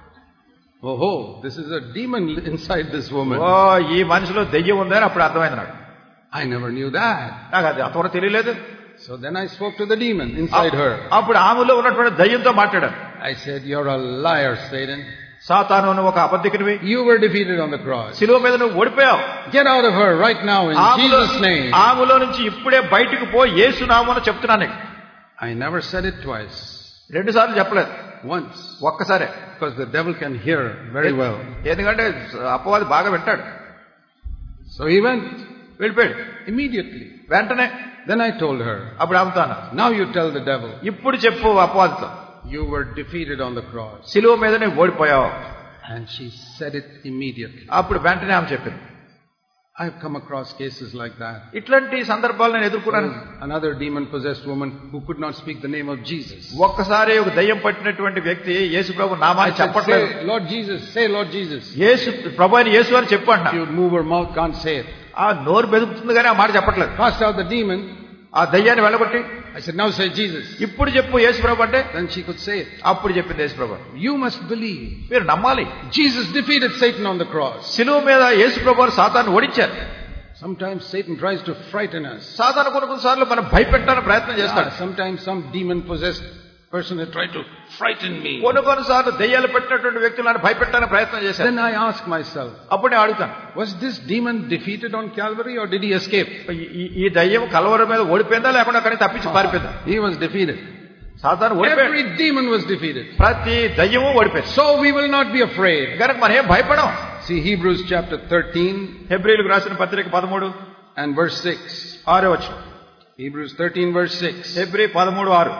Oh, this is a demon inside this woman. ఓ, ఈ మనిషిలో దెయ్యం ఉందని అప్పుడు అర్థమైంది నాకు. I never knew that. నాకు అది అంతవరకు తెలియలేదు. So then I spoke to the demon inside her. అప్పుడు ఆమెలో ఉన్నటువంటి దయ్యంతో మాట్లాడాను. I said, you're a liar, Satan. సాతాను నువ్వు ఒక అబద్ధికునివి. You were defeated on the cross. శిలువ మీద నువ్వు ఓడిపోయావు. Get out of her right now in Jesus' name. ఆమెలో నుంచి ఇప్పుడే బయటికి పో, యేసు నామమున చెప్తున్నాను. I never said it twice. రెండు సార్లు చెప్పలేదు, once. ఒక్కసారే. Because the devil can hear very well. ఎందుకంటే అపవాది బాగా వింటాడు. So he went. వెళ్ళిపోయాడు immediately. వెంటనే. Then I told her, అప్పుడు అమ్ముతాను, now you tell the devil, ఇప్పుడు చెప్పు అపవాదితో, you were defeated on the cross. శిలువ మీద నువ్వు ఓడిపోయావు. And she said it immediately. అప్పుడు వెంటనే ఆమె చెప్పింది. I've come across cases like that. ఇట్లాంటి సందర్భాలు నేను ఎదుర్కొన్నాను. Another demon possessed woman who could not speak the name of Jesus. ఒక్కసారి ఒక దయ్యం పట్టినటువంటి వ్యక్తి యేసు ప్రభు నామాన్ని చెప్పట్లేదు. Lord Jesus, say Lord Jesus. యేసు ప్రభు అని యేసు అని చెప్పు అంట. You move her mouth, can't say it. ఆ నోరు బెదుకుతుంది కానీ ఆ మాట చెప్పట్లేదు. Cast out the demon. ఆ దయ్యాన్ని వెళ్ళగొట్టి, I said, now say Jesus. ఇప్పుడు చెప్పు యేసు ప్రభు అంటే. Then she could say it. అప్పుడు చెప్పింది యేసు ప్రభు. You must believe. మీరు నమ్మాలి. Jesus defeated Satan on the cross. శిలువ మీద యేసు ప్రభు సాతాను ఓడించారు. Sometimes Satan tries to frighten us. సాతాను కొన్ని సార్లు మనం భయపెట్టాలని ప్రయత్నం చేస్తాడు. Sometimes some demon possessed person has tried to frighten me. కొన్ని సార్లు దయ్యాలు పెట్టినటువంటి వ్యక్తులను భయపెట్టాలని ప్రయత్నం చేశారు. Then I ask myself, అప్పుడు నేను అడుగుతాను, was this demon defeated on Calvary or did he escape? ఈ దయ్యం కల్వరి మీద ఓడిపోయిందా లేకుండా అక్కడి తప్పించి పారిపోయిందా? He was defeated. సాతాను ఓడిపోయాడు. Every demon was defeated. ప్రతి దయ్యము ఓడిపోయింది. So we will not be afraid. కనుక మనం ఏం భయపడం. See Hebrews chapter 13. హెబ్రీయులకు రాసిన పత్రిక 13 and verse 6. 6వ వచనం. Hebrews 13 verse 6. హెబ్రీ 13:6.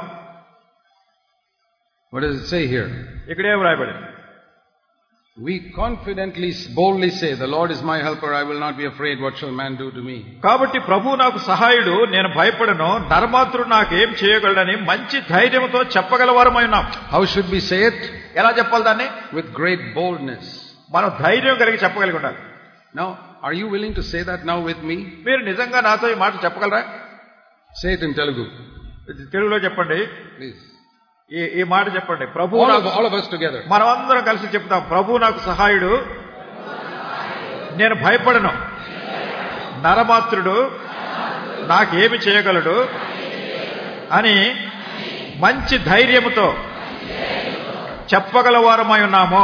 What does it say here? ఇక్కడే వ్రాయబడింది. We confidently, boldly say, the Lord is my helper, I will not be afraid, what shall man do to me? కాబట్టి ప్రభువు నాకు సహాయుడు, నేను భయపడను, నరమాత్రుడు నాకేం చేయగలడని మంచి ధైర్యంతో చెప్పగలవారమై ఉన్నాం. How should we say it? ఎలా చెప్పాలి దాన్ని? With great boldness. మనం ధైర్యం కలిగి చెప్పగలిగి ఉండాలి. Now, are you willing to say that now with me? మీరు నిజంగా నాతో ఈ మాట చెప్పగలరా? Say it in Telugu. తెలుగులో చెప్పండి. Please. ఈ మాట చెప్పండి. ప్రభు, all of us together. మనం అందరం కలిసి చెప్తాం. ప్రభు నాకు సహాయుడు, నేను భయపడను, నరమాత్రుడు నాకేమి చేయగలడు అని మంచి ధైర్యముతో చెప్పగలవారమై ఉన్నాము.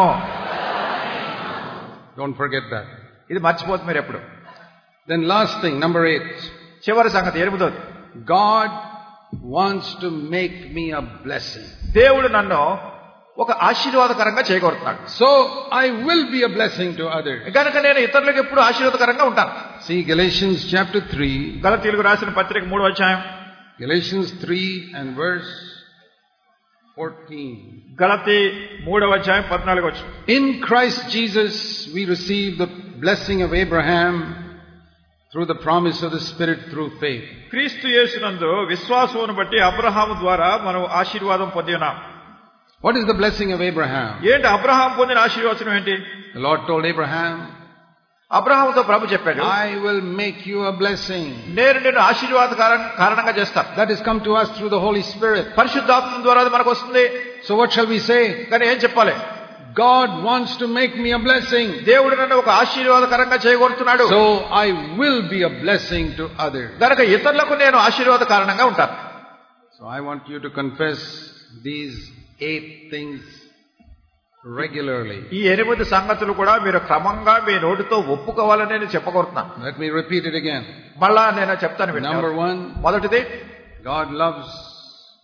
Don't forget that. ఇది మర్చిపోతుంది మీరు ఎప్పుడు. Then last thing, number 8. చివరి సంగతి 8. God wants to make me a blessing. దేవుడు నన్ను ఒక ఆశీర్వాదకరంగా చేయగోరుతున్నాడు. So I will be a blessing to others. కనుక నేను ఇతరులకు ఎప్పుడు ఆశీర్వాదకరంగా ఉంటాను. See Galatians chapter 3. గలతీయులకు రాసిన పత్రిక 3వ అధ్యాయం. Galatians 3 and verse 14. గలతీ 3వ అధ్యాయం 14వ వచనం. In Christ Jesus we receive the blessing of Abraham through the promise of the Spirit through faith. క్రీస్తు యేసునందు విశ్వాసమును బట్టి అబ్రహాము ద్వారా మనం ఆశీర్వాదం పొందినాం. What is the blessing of Abraham? ఏంటి అబ్రహాం పొందిన ఆశీర్వాదం ఏంటి? The Lord told Abraham, అబ్రహాముతో ప్రభు చెప్పాడు, I will make you a blessing. నేను నిన్ను ఆశీర్వాద కారణంగా చేస్తాను. That has come to us through the Holy Spirit. పరిశుద్ధాత్మ ద్వారా అది మనకు వస్తుంది. So what shall we say? కానీ ఏం చెప్పాలి? God wants to make me a blessing. దేవుడు నన్ను ఒక ఆశీర్వాదకరంగా చేయగోరుతున్నాడు. So I will be a blessing to others. కనుక ఇతరులకు నేను ఆశీర్వాద కారణంగా ఉంటాను. So I want you to confess these 8 things regularly. ఈ 8 సంగతులు కూడా మీరు క్రమంగా మీ నోటితో ఒప్పుకోవాలని నేను చెప్పగోరుతున్నాను. Let me repeat it again. మళ్ళా నేను చెప్తాను. Number 1, మొదటిది, God loves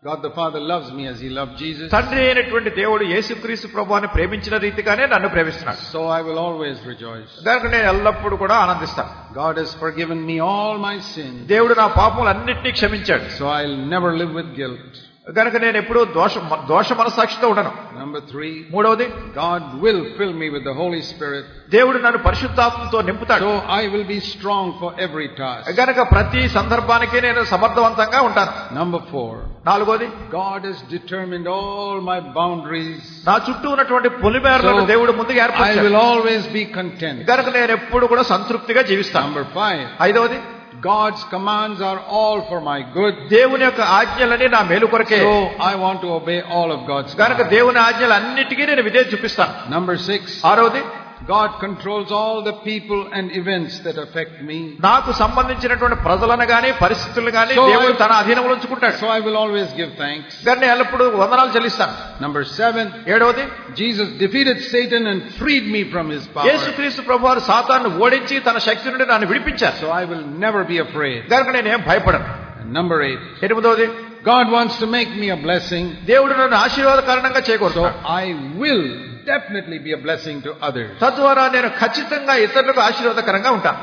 God the Father loves me as He loved Jesus. తండ్రి అయినటువంటి దేవుడు యేసుక్రీస్తు ప్రభువుని ప్రేమించిన రీతిగానే నన్ను ప్రేమిస్తున్నాడు. So I will always rejoice. కనుక నేను ఎల్లప్పుడూ కూడా ఆనందిస్తాను. God has forgiven me all my sins. దేవుడు నా పాపములన్నిటినీ క్షమించాడు. So I'll never live with guilt. కనుక నేను ఎప్పుడూ దోష మనసాక్షితో ఉండను. Number 3, మూడవది, God will fill me with the Holy Spirit. దేవుడు నన్ను పరిశుద్ధాత్మతో నింపుతాడు. So I will be strong for every task. కనుక ప్రతి సందర్భానికి నేను సమర్థవంతంగా ఉంటాను. Number 4, నాలుగోది, God has determined all my boundaries. నా చుట్టూ ఉన్నటువంటి పొలిమేరలను దేవుడు ముందుగా I ఏర్పరిచాడు. will always be content. కనుక నేను ఎప్పుడు కూడా సంతృప్తిగా జీవిస్తాను. Number 5, ఐదవది, God's commands are all for my good. దేవుని యొక్క ఆజ్ఞలని నా మేలు కొరకే. So I want to obey all of God's కనుక commands. దేవుని ఆజ్ఞలు అన్నిటికీ నేను విధేయత చూపిస్తాను. Number 6, ఆరవది, God controls all the people and events that affect me. నాకు సంబంధించినటువంటి ప్రజలను గాని పరిస్థితులను గాని So దేవుడు తన అధీనంలో ఉంచుకుంటాడు. So I will always give thanks. దాన్ని ఎల్లప్పుడూ వందనాలు చెల్లిస్తాను. Number 7, ఏడవది, Jesus defeated Satan and freed me from his power. యేసుక్రీస్తు ప్రభువారు సాతాను ఓడించి తన శక్తి నుండి నన్ను విడిపించారు. So I will never be afraid. కనుక నేనేం భయపడను. And number 8, ఎనిమిదవది, God wants to make me a blessing. దేవుడు నన్ను ఆశీర్వాదకరంగా So చేయకూడదు. I will definitely be a blessing to others. తద్వారా నేను ఖచ్చితంగా ఇతరులకు ఆశీర్వాదకరంగా ఉంటాను.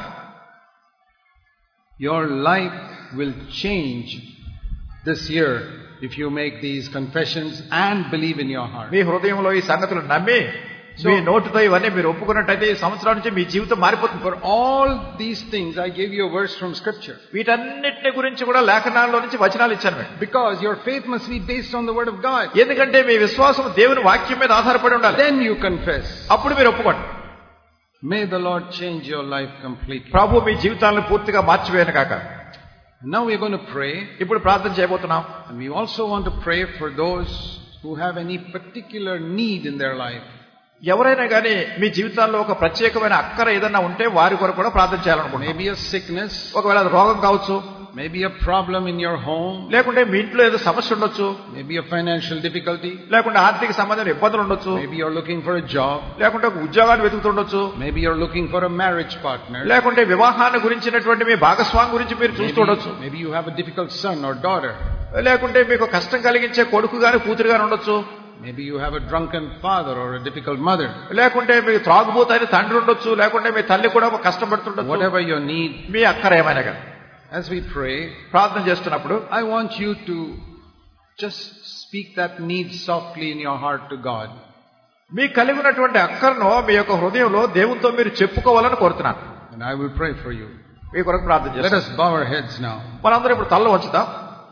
Your life will change this year if you make these confessions and believe in your heart. మీ హృదయంలో ఈ సంగతులు నమ్మి మీ నోటితో ఇవన్నీ మీరు ఒప్పుకున్నట్టయితే ఈ సంవత్సరం నుంచి మీ జీవితం మారిపోతుంది. For all these things, I gave you a verse from Scripture. వీటన్నిటిని గురించి కూడా లేఖనాల్లో నుంచి వచనాలు ఇచ్చాను నేను. Because your faith must be based on the Word of God. ఎందుకంటే మీ విశ్వాసం దేవుని వాక్యం మీద ఆధారపడి ఉండాలి. Then you confess. అప్పుడు మీరు ఒప్పుకోండి. May the Lord change your life completely. ప్రభు మీ జీవితాలను పూర్తిగా మార్చివేయను కాక. Now we are going to pray. ఇప్పుడు ప్రార్థన చేయబోతున్నాం. And we also want to pray for those who have any particular need in their life. ఎవరైనా కానీ మీ జీవితాల్లో ఒక ప్రత్యేకమైన అక్కర ఏదైనా ఉంటే వారి కొరకు కూడా ప్రార్థన చేయాలనుకుంటున్నాం. Maybe a sickness. ఒకవేళ అది రోగం కావచ్చు. Maybe a problem in your home. లేకుంటే మీ ఇంట్లో ఏదో సమస్య ఉండొచ్చు. Maybe a financial difficulty. లేకుంటే ఆర్థిక సంబంధమైన ఇబ్బందులు ఉండొచ్చు. Maybe you're looking for a job. లేకుంటే ఒక ఉద్యోగాన్ని వెతుకుతుండొచ్చు. Maybe you're looking for a marriage partner. లేకుంటే వివాహాన్ని గురించినటువంటి మీ భాగస్వామి గురించి మీరు చూస్తుండొచ్చు. Maybe you have a difficult son or daughter. లేకుంటే మీకు కష్టం కలిగించే కొడుకు గాని కూతురు గాని ఉండొచ్చు. Maybe you have a drunken father or a difficult mother. లేకుంటే మీ త్రాగుబోతైన తండ్రి ఉండొచ్చు. లేకుంటే మీ తల్లి కూడా కష్టపడుతుండొచ్చు. Whatever your need. మీ అక్కర ఏమైనా కానీ. As we pray, ప్రార్థన చేస్తున్నప్పుడు I want you to just speak that need softly in your heart to God. మీ కలిగి ఉన్నటువంటి అక్కరను మీ యొక్క హృదయంలో దేవునితో మీరు చెప్పుకోవాలని కోరుతున్నాను. And I will pray for you. మీ కొరకు ప్రార్థన Let చేస్తాం. us bow our heads now. మనందరం ఇప్పుడు తల్ల వంచుతాం.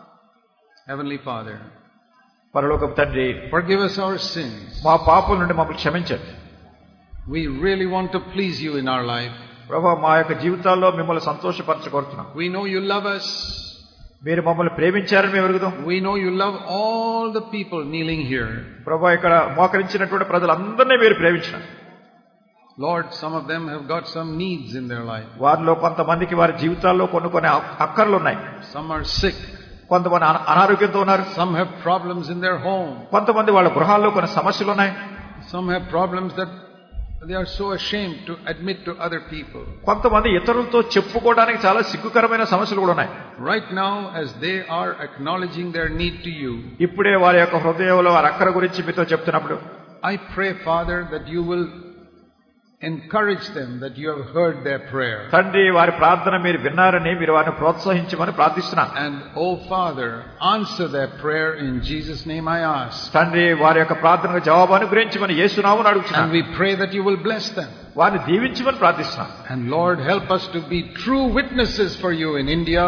Heavenly Father, పరలోకపు తండ్రి, forgive us our sins. మా పాపల నుండి మమ్మల్ని క్షమించండి. We really want to please you in our life. ప్రభువా, మా యొక్క జీవితాల్లో మిమ్మల్ని సంతోషపరచగోరుతున్నాం. We know you love us. మీరు మమ్మల్ని ప్రేమించారని మేము ఎరుగుదాం. We know you love all the people kneeling here. ప్రభువా, ఇక్కడ మోకరించినటువంటి ప్రజలందరినీ మీరు ప్రేమించారు. Lord, some of them have got some needs in their life. వారిలో కొంతమందికి వారి జీవితాల్లో కొన్ని అక్కర్లు ఉన్నాయి. Some are sick. కొంతమంది అనారోగ్యంతో ఉన్నారు. Some have problems in their home. కొంతమంది వాళ్ళ గృహాల్లో కొన్ని సమస్యలు ఉన్నాయి. Some have problems that they are so ashamed to admit to other people. కొంతమంది ఇతరులతో చెప్పుకోవడానికి చాలా సిగ్గుకరమైన సమస్యలు కూడా ఉన్నాయి. Right now, as they are acknowledging their need to you, ఇప్పుడే వారి యొక్క హృదయంలో వారి అక్కర గురించి మీతో చెప్తున్నప్పుడు, I pray, Father, that you will encourage them, that you have heard their prayer. తండ్రి, వారి ప్రార్థన మీరు విన్నారని మీరు వారిని ప్రోత్సహించమని ప్రార్థిస్తున్నాను. And, oh Father, answer their prayer in Jesus' name I ask. తండ్రి, వారి యొక్క ప్రార్థనకు జవాబు అనుగ్రహించమని యేసు నామమున అడుగుతున్నాను. And we pray that you will bless them. వారిని దీవించమని ప్రార్థిస్తున్నాను. And Lord, help us to be true witnesses for you in India.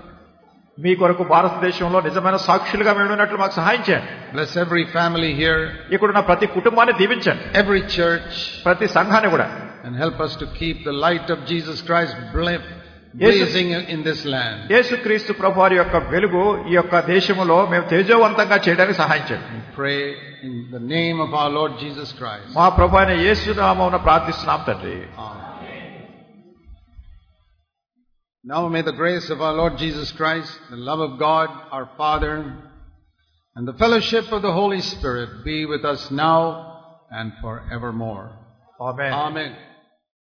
మీ కొరకు భారతదేశంలో నిజమైన సాక్షులుగా మేము ఉన్నట్లు మాకు సహాయం చేయండి. Bless every family here. ఇక్కడున్న ప్రతి కుటుంబాన్ని దీవించండి. Every church. ప్రతి సంఘాన్ని కూడా. And help us to keep the light of Jesus Christ blazing in this land. యేసుక్రీస్తు ప్రభువారి యొక్క వెలుగు ఈ యొక్క దేశములో మేము తేజోవంతంగా చేయడానికి సహాయం చేయండి. We pray in the name of our Lord Jesus Christ. మా ప్రభు అయిన యేసు నామమున ప్రార్థిస్తున్నాం తండ్రి. Now may the grace of our Lord Jesus Christ, the love of God, our Father, and the fellowship of the Holy Spirit be with us now and forevermore. Amen. Amen.